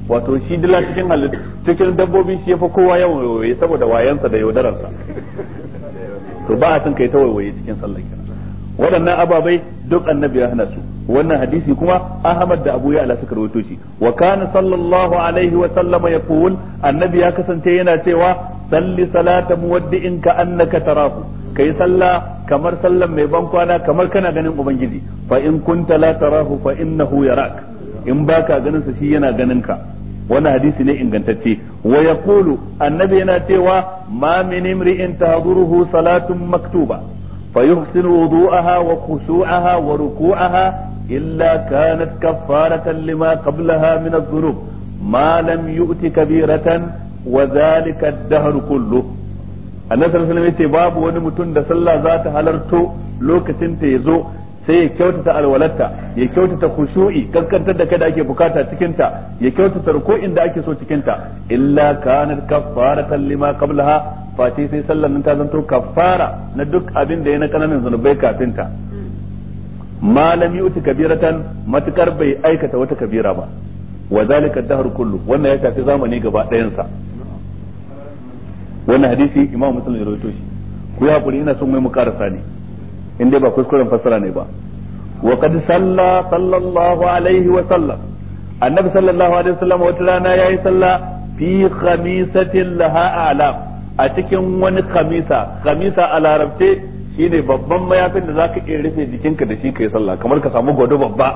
wato shi dila cikin halittu cikin dabbobi shi yafi kowa yawan waiwaye saboda wayansa da yaudararsa to ba a san kai ta waiwaye cikin sallah kenan waɗannan ababai duk annabi ya hana su wannan hadisi kuma Ahmad da Abu Ya'la suka rawaito shi wa kana sallallahu alaihi wa sallama yaqul annabi ya kasance yana cewa salli salata muwaddi'in ka annaka tarahu kai sallah kamar sallan mai ban kwana kamar kana ganin ubangiji fa in kunta la tarahu fa innahu yarak in baka ganin sa shi yana ganin ka wannan hadisi ne ingantacce wa yaqulu annabi yana cewa ma min imri'in tahduruhu salatun maktuba فيحسن وضوءها وخشوعها وركوعها إلا كانت كفارة لما قبلها من الذنوب ما لم يؤت كبيرة وذلك الدهر كله النبي صلى الله عليه وسلم باب wani mutum da sallah za ta halarto lokacin ta yazo sai ya kyautata alwalatta ya kyautata khushu'i kankantar da kada ake bukata cikin ta ya kyautata ruku'in da ake so cikin ta illa kanat kaffaratan lima qablaha fati sai sallar nan ta zanto kaffara na duk abin da ya na kananan zanubai kafin ta malam yuti kabiratan matukar bai aikata wata kabira ba wa zalika dahr kullu wannan ya tafi zamani gaba ɗayan sa wannan hadisi imam muslim ya rawaito shi ku ya hakuri ina son mai mu karasa ne in dai ba kuskuren fassara ne ba wa qad sallallahu alaihi wa sallam annabi sallallahu alaihi wa sallam wata rana yayi sallah fi khamisatin laha a'lam a cikin wani khamisa a larabce shine babban mayafin da zaka iya rufe jikinka da shi kai sallah kamar ka samu godo babba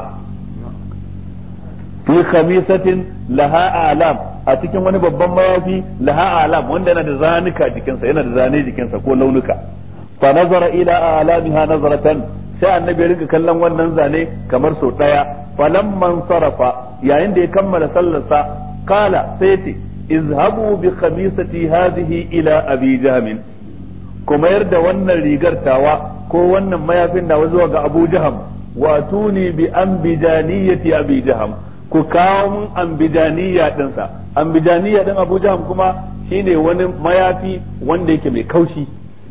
fi khamisatin laha a'lam a cikin wani babban mayafi laha a'lam wanda yana da zanuka jikinsa yana da zane jikinsa ko launuka fa nazara ila a'lamiha nazaratan sai annabi ya rinka kallon wannan zane kamar sau daya falamman sarafa yayin da ya kammala sallarsa kala sai ce izhabu bi khamisati hadhihi ila abi jahm kuma yarda wannan rigar tawa ko wannan mayafin nawa zuwa ga Abu Jaham wa tuni bi ambijaniyati Abi Jaham ku kawo mun ambijaniya din sa ambijaniya din Abu Jaham kuma shine wani mayafi wanda yake mai kaushi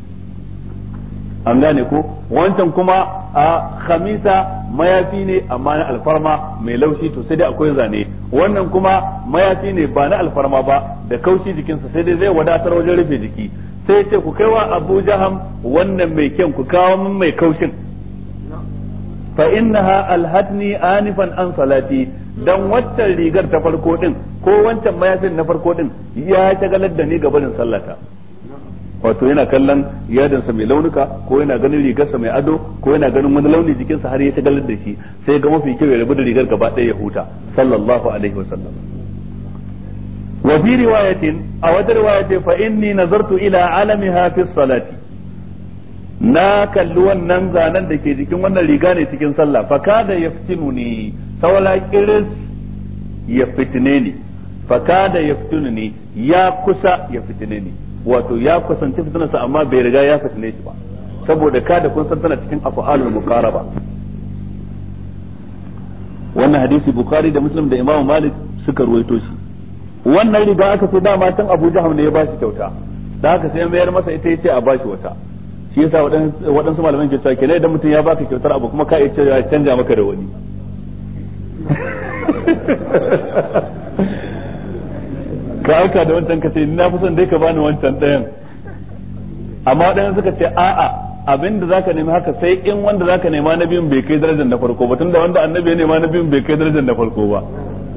an gane ko wancan kuma a khamisa mayafi ne amma na alfarma mai laushi to sai dai akwai zane wannan kuma mayafi ne ba na alfarma ba da kaushi jikinsa sai dai zai wadatar wajen rufe jiki sai ce ku kaiwa Abu Jaham wannan mai kyan ku kawo min mai kaushin fa innaha alhatni anifan an salati dan waccan rigar ta farko din ko wancan mayafin na farko din ya shagalar da ni gabanin sallata wato yana kallon yadinsa mai launuka ko yana ganin rigarsa mai ado ko yana ganin wani launi jikinsa har ya shagalar da shi sai ga mafi kyau ya rabu da rigar gaba ɗaya ya huta sallallahu alaihi wasallam wa fi riwayatin a wata riwaya fa inni nazartu ila alamiha fi salati na kalli wannan zanen da ke jikin wannan riga ne cikin sallah fa kada yaftinuni sawala kiris ya fitine ni fa kada yaftinuni ya kusa ya fitine ni wato ya kusanci fitinarsa amma bai riga ya fitine shi ba saboda kada kun san tana cikin af'alul muqaraba wannan hadisi bukhari da muslim da imam malik suka ruwaito shi wannan riga aka ce dama tun Abu Jaham ne ya bashi kyauta da haka sai mayar masa ita yace a bashi wata shi yasa waɗansu malaman ke cewa kenan idan mutum ya baka kyautar abu kuma ka iya ya canja maka da wani ka aika da wancan ka ce na fi son dai ka bani wancan ɗayan amma waɗannan suka ce a'a abinda zaka nemi haka sai in wanda zaka nema na biyun bai kai darajar na farko ba tunda wanda annabi ya nema na biyun bai kai darajar na farko ba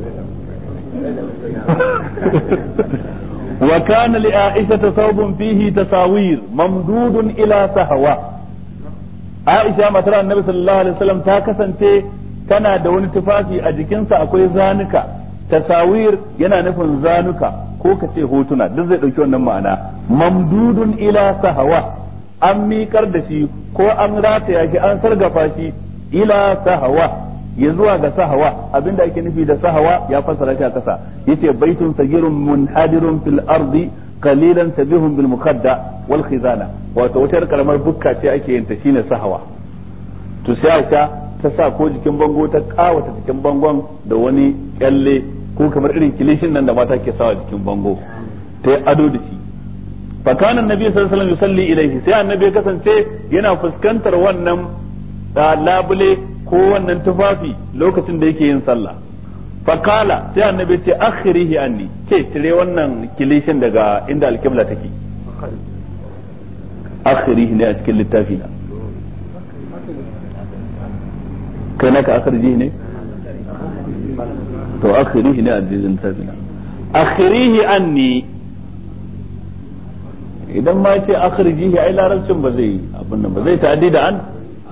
وكان لعائشة ثوب فيه تصاوير ممدود إلى سهوة عائشة مثلا النبي صلى الله عليه وسلم تاكسن tana da wani tufafi a jikinsa akwai zanuka tasawir yana nufin zanuka ko ka ce hotuna duk zai dauki wannan ma'ana mamdudun ila sahawa an miƙar da shi ko an rataya shi an sargafa shi ila sahawa ya zuwa ga sahawa abinda ake nufi da sahawa ya fassara shi a kasa yace baitun sagirun munhadirun fil ardi qalilan tabihun bil mukhadda wal khizana wato wata karamar bukka ce ake yin ta shine sahawa to sai ta sa ko jikin bango ta kawata jikin bangon da wani kyalle ko kamar irin kilishin nan da mata ke sawa jikin bango ta ado da shi fa kana annabi sallallahu alaihi wasallam yusalli ilaihi sai annabi ya kasance yana fuskantar wannan labule ko wannan tufafi lokacin da yake yin sallah fakala sai annabi ce akhirihi anni ce cire wannan kilishin daga inda alqibla take akhirihi ne a cikin littafi na kai naka akhirihi ne to akhirihi ne a cikin littafi na akhirihi anni idan ma ce akhirihi ai larabcin ba zai abin nan ba zai ta'addi da an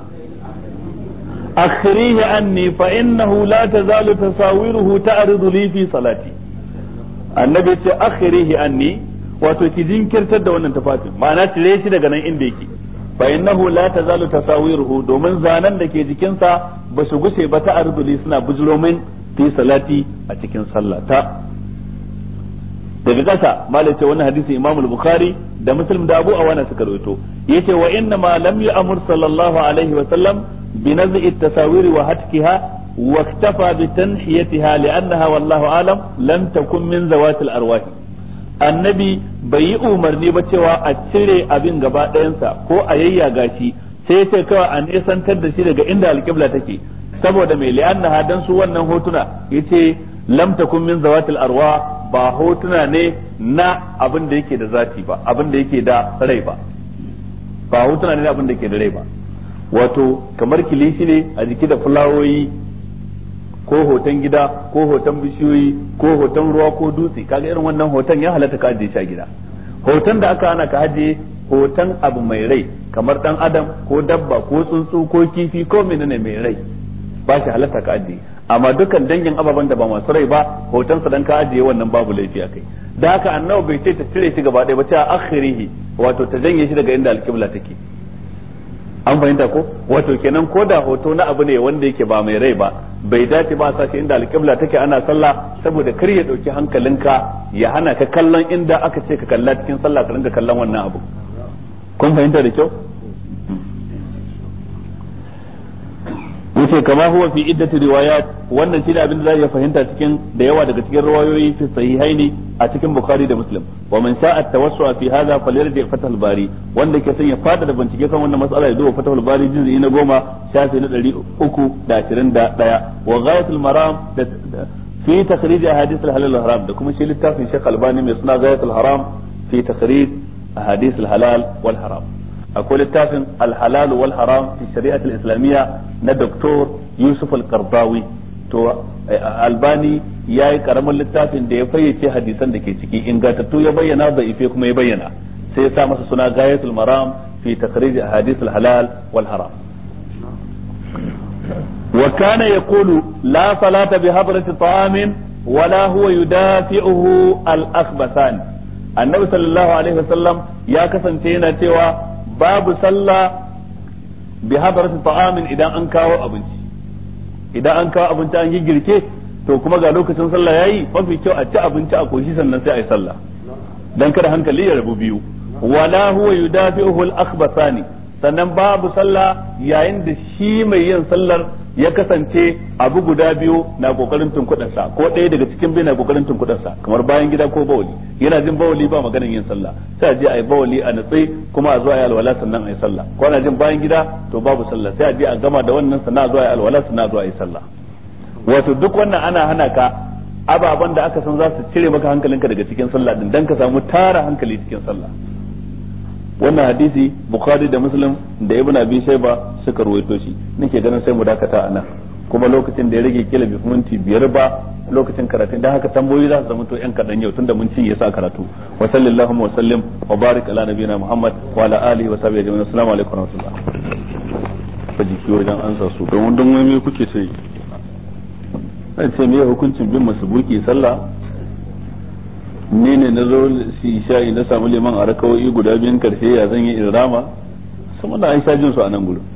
akhirihi anni fa innahu la tazalu tasawiruhu ta'ridu li fi salati annabi ce akhirihi anni wato ki jinkirtar da wannan tufafin ma'ana cire shi daga nan inda yake fa innahu la tazalu tasawiruhu domin zanen da ke jikinsa ba su gushe ba ta'ridu li suna bujuro min fi salati a cikin sallata daga kasa malai ce wannan hadisi Imam al-Bukhari da Muslim da Abu Awana suka rawaito yace wa inna ma lam ya'mur sallallahu alaihi wa sallam bi naz'i at-tasawir wa hatkiha wa iktafa bi tanhiyatiha li'annaha wallahu alam lam takun min zawati al-arwah annabi bai yi umarni ba cewa a cire abin gaba ɗayansa ko a yayyaga shi sai ce kawai a nesantar da shi daga inda al-qibla take saboda mai li'annaha dan su wannan hotuna yace lam takun min zawati al-arwah ba hotuna ne na abin da yake da zati ba abin da yake da rai ba hotuna ne na abin da yake da rai ba wato kamar kilishi ne a jiki da fulawoyi ko hoton gida ko hoton bishiyoyi ko hoton ruwa ko dutse kaga irin wannan hoton ya halatta ka ajiye shi a gida hoton da aka hana ka ajiye hoton abu mai rai kamar dan adam ko dabba ko tsuntsu ko kifi ko menene mai rai ba shi halatta ka ajiye amma dukkan dangin ababen da ba masu rai ba hoton sa dan ka ajiye wannan babu laifi akai da haka annabi bai ce ta cire shi gaba ɗaya ba ta akhirihi wato ta janye shi daga inda alqibla take an fahimta ko wato kenan ko da hoto na abu ne wanda yake ba mai rai ba bai dace ba sa shi inda alqibla take ana sallah saboda kar ya dauki hankalinka ya hana ka kallon inda aka ce ka kalla cikin sallah ka rinka kallon wannan abu kun fahimta da kyau yace kama huwa fi iddati riwayat wannan shine abin da zai fahimta cikin da yawa daga cikin riwayoyi fi sahihaini a cikin bukhari da muslim wa man sha'a tawassu'a fi hadha falyarji fathul bari wanda ke son ya fada da bincike kan wannan mas'ala ya duba fathul bari juz'i na 10 shafi na 321 wa ghayatul maram fi takhrij ahadith al-halal wal haram da kuma shi littafin Sheikh Albani mai suna ghayatul haram fi takhrij ahadith al-halal wal haram akwai littafin al-halal wal haram fi shari'at al-islamiyya na Dr. Yusuf al-Qardawi to Albani yayi karamin littafin da ya fayyace hadisan da ke ciki ingantattu ya bayyana da ife kuma ya bayyana sai ya sa masa suna gayatul maram fi takhrij ahadith al-halal wal haram wa kana yaqulu la salata bi hadrati ta'amin wala huwa yudafi'uhu al-akhbathan annabi sallallahu alaihi wasallam ya kasance yana cewa babu sallah bi hadarati ta'amin idan an kawo abinci an yi girke to kuma ga lokacin sallah yayi mafi kyau a ci abinci a koshi sannan sai a yi sallah dan kada hankali ya rabu biyu wala huwa yudafi'uhu al-akhbathani sannan babu sallah yayin da shi mai yin sallar ya kasance abu guda biyu na kokarin tunkudansa ko ɗaya daga cikin biyu na kokarin tunkudansa kamar bayan gida ko bawali yana jin bawali ba maganin yin sallah sai a je a yi bawali a natsi kuma a zo a yi alwala sannan a yi sallah ko ana jin bayan gida to babu sallah sai a je a gama da wannan sannan a zo a yi alwala sannan a zo a yi sallah wato duk wannan ana hana ka ababen da aka san za su cire maka hankalinka daga cikin sallah din dan ka samu tara hankali cikin sallah wannan hadisi bukhari da muslim da ibn abi shayba suka ruwaito shi nake ganin sai mu dakata anan kuma lokacin da ya rage kila bi minti 5 ba lokacin karatun dan haka tambayoyi za su zama to yan kadan yau tunda mun cinye sa karatu wa sallallahu wa sallim wa barik ala nabiyina muhammad wa ala alihi wa sahbihi ajma'in assalamu alaikum wa rahmatullah fa jiki wajen ansa su don me kuke sai sai ce me hukuncin bin masubuki sallah ni ne na zo sha'i na samu liman a rakawoyi guda biyun karshe ya zan yi irama sama da an sha jin su a nan gudu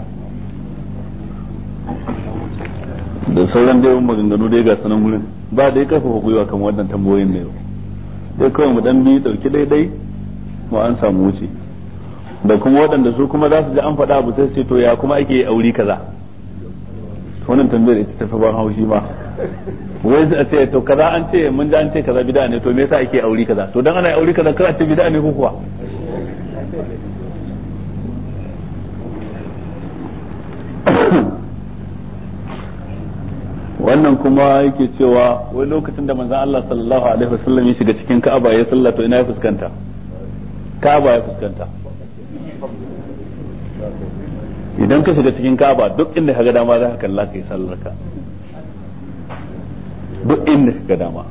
da sauran dai maganganu dai ga sanan gurin ba dai karfafa gwiwa kan wannan tambayoyin ne dai kawai mu dan bi dauki daidai mu an samu wuce da kuma waɗanda su kuma za su ji an faɗa abu sai ce to ya kuma ake aure kaza wannan tambayar ita tafi ban haushi ma wai a ce to kaza an ce mun ji an ce kaza bid'a ne to me yasa ake aure kaza to dan ana aure kaza kana ce bid'a ne ko kuwa wannan kuma yake cewa wai lokacin da manzon Allah sallallahu alaihi wasallam ya shiga cikin Ka'aba ya salla to ina ya fuskanta Ka'aba ya fuskanta idan ka shiga cikin Ka'aba duk inda ka ga dama za ka kalla kai sallar ka duk inda ka ga dama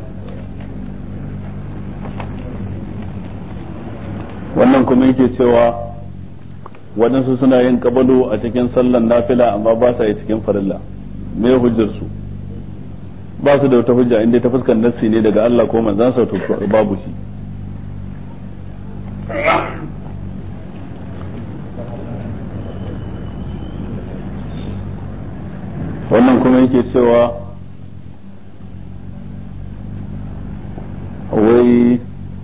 wannan kuma yake cewa waɗansu suna yin kabalu a cikin sallan nafila amma ba sa yi cikin farilla me hujjar su ba su da wata hujja inda ta fuskar nassi ne daga Allah ko manzon sa to babu shi wannan kuma yake cewa wai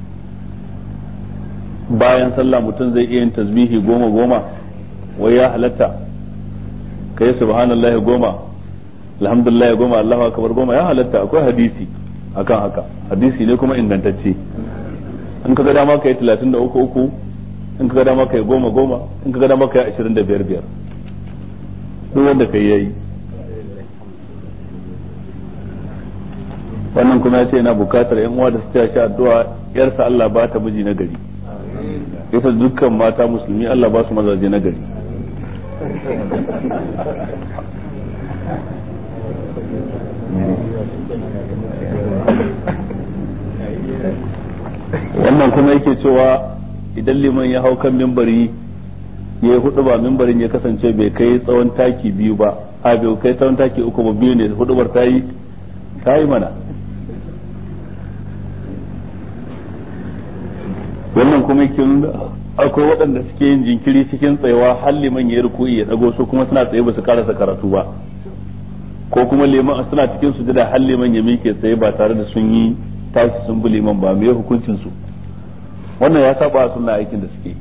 bayan sallah mutum zai iya yin tasbihi 10 wai ya halatta kai subhanallahi 10 alhamdulillah 10 Allahu akbar 10 ya halatta akwai hadisi akan haka hadisi ne kuma ingantacce in kaga dama kai 33 in kaga dama kai 10 in kaga dama kai 25 duk wanda kai yayi wannan kuma ya ce yana bukatar yan uwa da su taya shi addu'a yarsa Allah ba ta miji na gari ita dukkan mata musulmi Allah ba su mazaje na gari wannan kuma yake cewa idan liman ya hau kan mimbari ya yi hudu ba mimbarin ya kasance bai kai tsawon taki 2 ba a bai kai tsawon taki 3 ba 2 ne hudubar ta yi mana wannan kuma akwai waɗanda suke yin jinkiri cikin tsayawa har liman ya ruku'i ya dago su kuma suna tsaye ba su karasa karatu ba ko kuma liman suna cikin sujada har liman ya miƙe tsaye ba tare da sun yi tashi sun bi liman ba me hukuncin su wannan ya saba sunna aikin da suke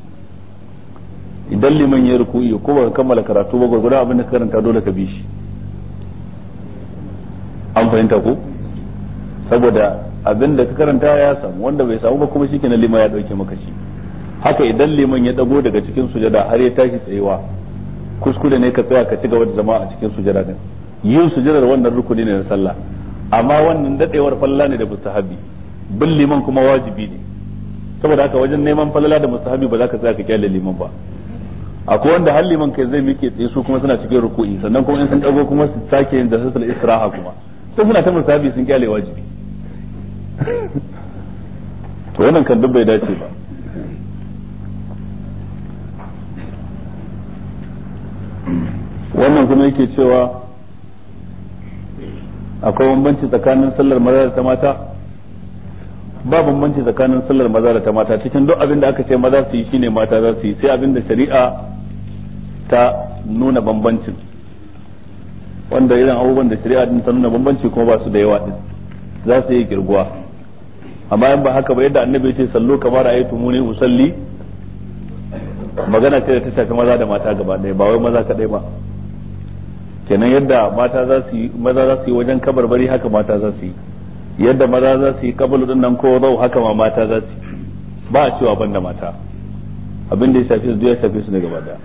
idan liman ya ruku'i ko ba kammala karatu ba gurgurdan abin da ka karanta dole ka bi shi an fahimta ko saboda abin da ka karanta ya samu wanda bai samu ba kuma shikenan liman ya dauke maka shi haka idan liman ya dago daga cikin sujada har ya tashi tsayewa kuskure ne ka tsaya ka ci gaba da zama a cikin sujada din yin sujadar wannan rukuni ne na sallah amma wannan dadewar falla ne da mustahabi bin liman kuma wajibi ne saboda haka wajen neman falala da mustahabi ba za ka tsaya ka kyale liman ba akwai wanda har liman kai zai mike tsaye su kuma suna cikin ruku'i sannan kuma in sun dago kuma su sake yin jasatul istiraha kuma sai suna ta mustahabi sun kyale wajibi to wannan kan duk bai dace ba wannan kuma yake cewa akwai bambanci tsakanin sallar maza da ta mata ba bambanci tsakanin sallar maza da ta mata cikin duk abin da aka ce maza su yi shine mata za su yi sai abin da shari'a ta nuna bambancin wanda irin abubuwan da shari'a din ta nuna bambanci kuma ba su da yawa din za su yi kirguwa amma in ba haka ba yadda annabi ya ce sallu kamar ayatu muni usalli magana ce da ta shafi maza da mata gaba ɗaya ba wai maza kadai ba kenan yadda mata za su yi maza za su yi wajen kabarbari haka mata za su yi yadda maza za su yi kabalu din nan ko zau haka ma mata za su yi ba a cewa banda mata abin da ya shafi su ya shafi su ne gaba ɗaya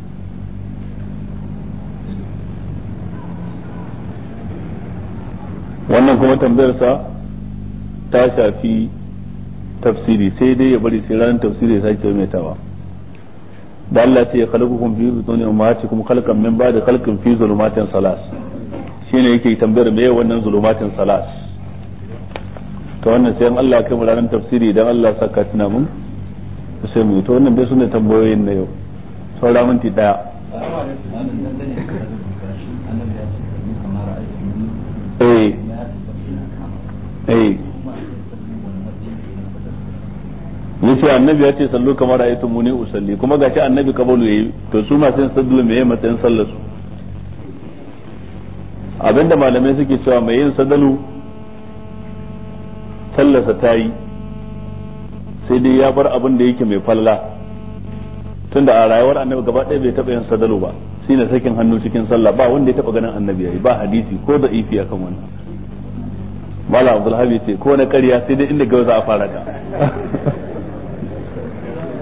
wannan kuma tambayar sa ta shafi tafsiri sai dai ya bari sai ranar tafsiri ya sake maimaitawa da Allah ce ya khalaqakum fi butuni ummahatikum khalqan min ba'di khalqin fi zulumatin salas shine yake tambayar me wannan zulumatin salas to wannan sai Allah kai mu ranar tafsiri idan Allah saka tuna mun sai mu to wannan dai sune tambayoyin na yau saura minti daya yace annabi ya ce sallu kamar ayatu muni usalli kuma gashi annabi kabalu yayi to su ma sai sallu me matsayin sallar su abinda malamai suke cewa mai yin sadalu sallarsa ta yi sai dai ya bar abin da yake mai falla tunda a rayuwar annabi gaba ɗaya bai taɓa yin sadalu ba shine sakin hannu cikin sallah ba wanda ya taɓa ganin annabi yayi ba hadisi ko da ifi akan wannan Malam Abdulhabi ce ko na ƙarya sai dai inda gauza a fara ta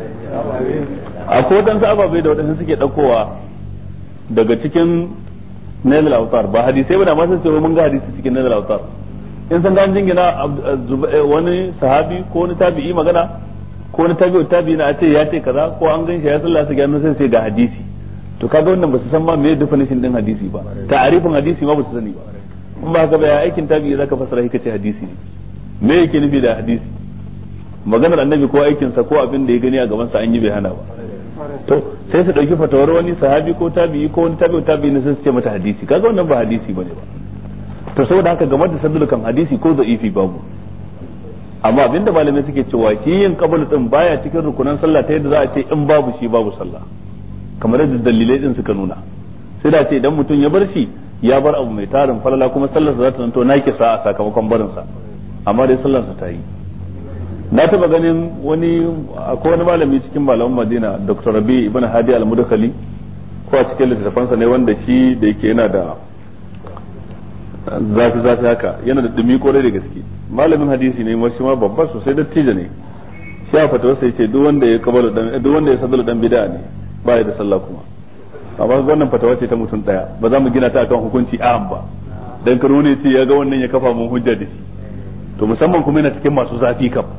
akwai waɗansu ababai da waɗansu suke ɗaukowa daga cikin nail al-awtar ba hadisi ba da ma sun ce mun ga hadisi cikin nail al-awtar in san dan jingina wani sahabi ko wani tabi'i magana ko wani tabi'i na ce ya ce kaza ko an gan shi ya sallah su gano sai ga hadisi to kaga wannan ba su san ma me definition din hadisi ba ta'arifin hadisi ma ba su sani ba in ba haka ba ya aikin tabi'i zaka fassara shi kace hadisi ne me yake nufi da hadisi maganar annabi ko aikin sa ko abin da ya gani a gaban sa an yi bai hana ba to sai su dauki fatawar wani sahabi ko tabi'i ko wani tabi'i ne sai su ce mata hadisi kaga wannan ba hadisi bane ba to saboda haka game da sadulukan hadisi ko da'ifi babu amma abinda malamai suke cewa shi yin kabul din baya cikin rukunan sallah ta yadda za a ce in babu shi babu sallah kamar yadda dalilai din suka nuna sai da ce idan mutum ya bar shi ya bar abu mai tarin falala kuma sallarsa za ta zanto nakisa a sakamakon barinsa amma dai sallarsa ta yi na taba ganin akwai wani malami cikin malaman Madina Dr. Rabi ibn Hadi al-Mudakali ko a cikin littafansa ne wanda shi da yake yana da zafi haka yana da dumi kwarai da gaske malamin hadisi ne ma shi ma babba sosai dattijo ne shi a fatawa sai ce duk wanda ya sadala dan bid'a ne ba ya da sallah kuma amma wannan fatawa ce ta mutum daya ba za mu gina ta akan hukunci aham ba dan karo ne ce ya ga wannan ya kafa mun hujja da shi to musamman kuma yana cikin masu zafi kam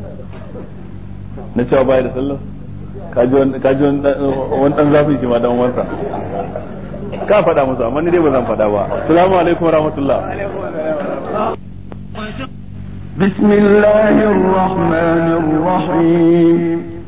na cewa ba ya da sallah kaji wani dan zafin shi ma dan wansa ka faɗa musu amma ni dai ba zan faɗa ba assalamu alaikum wa rahmatullah بسم الله الرحمن الرحيم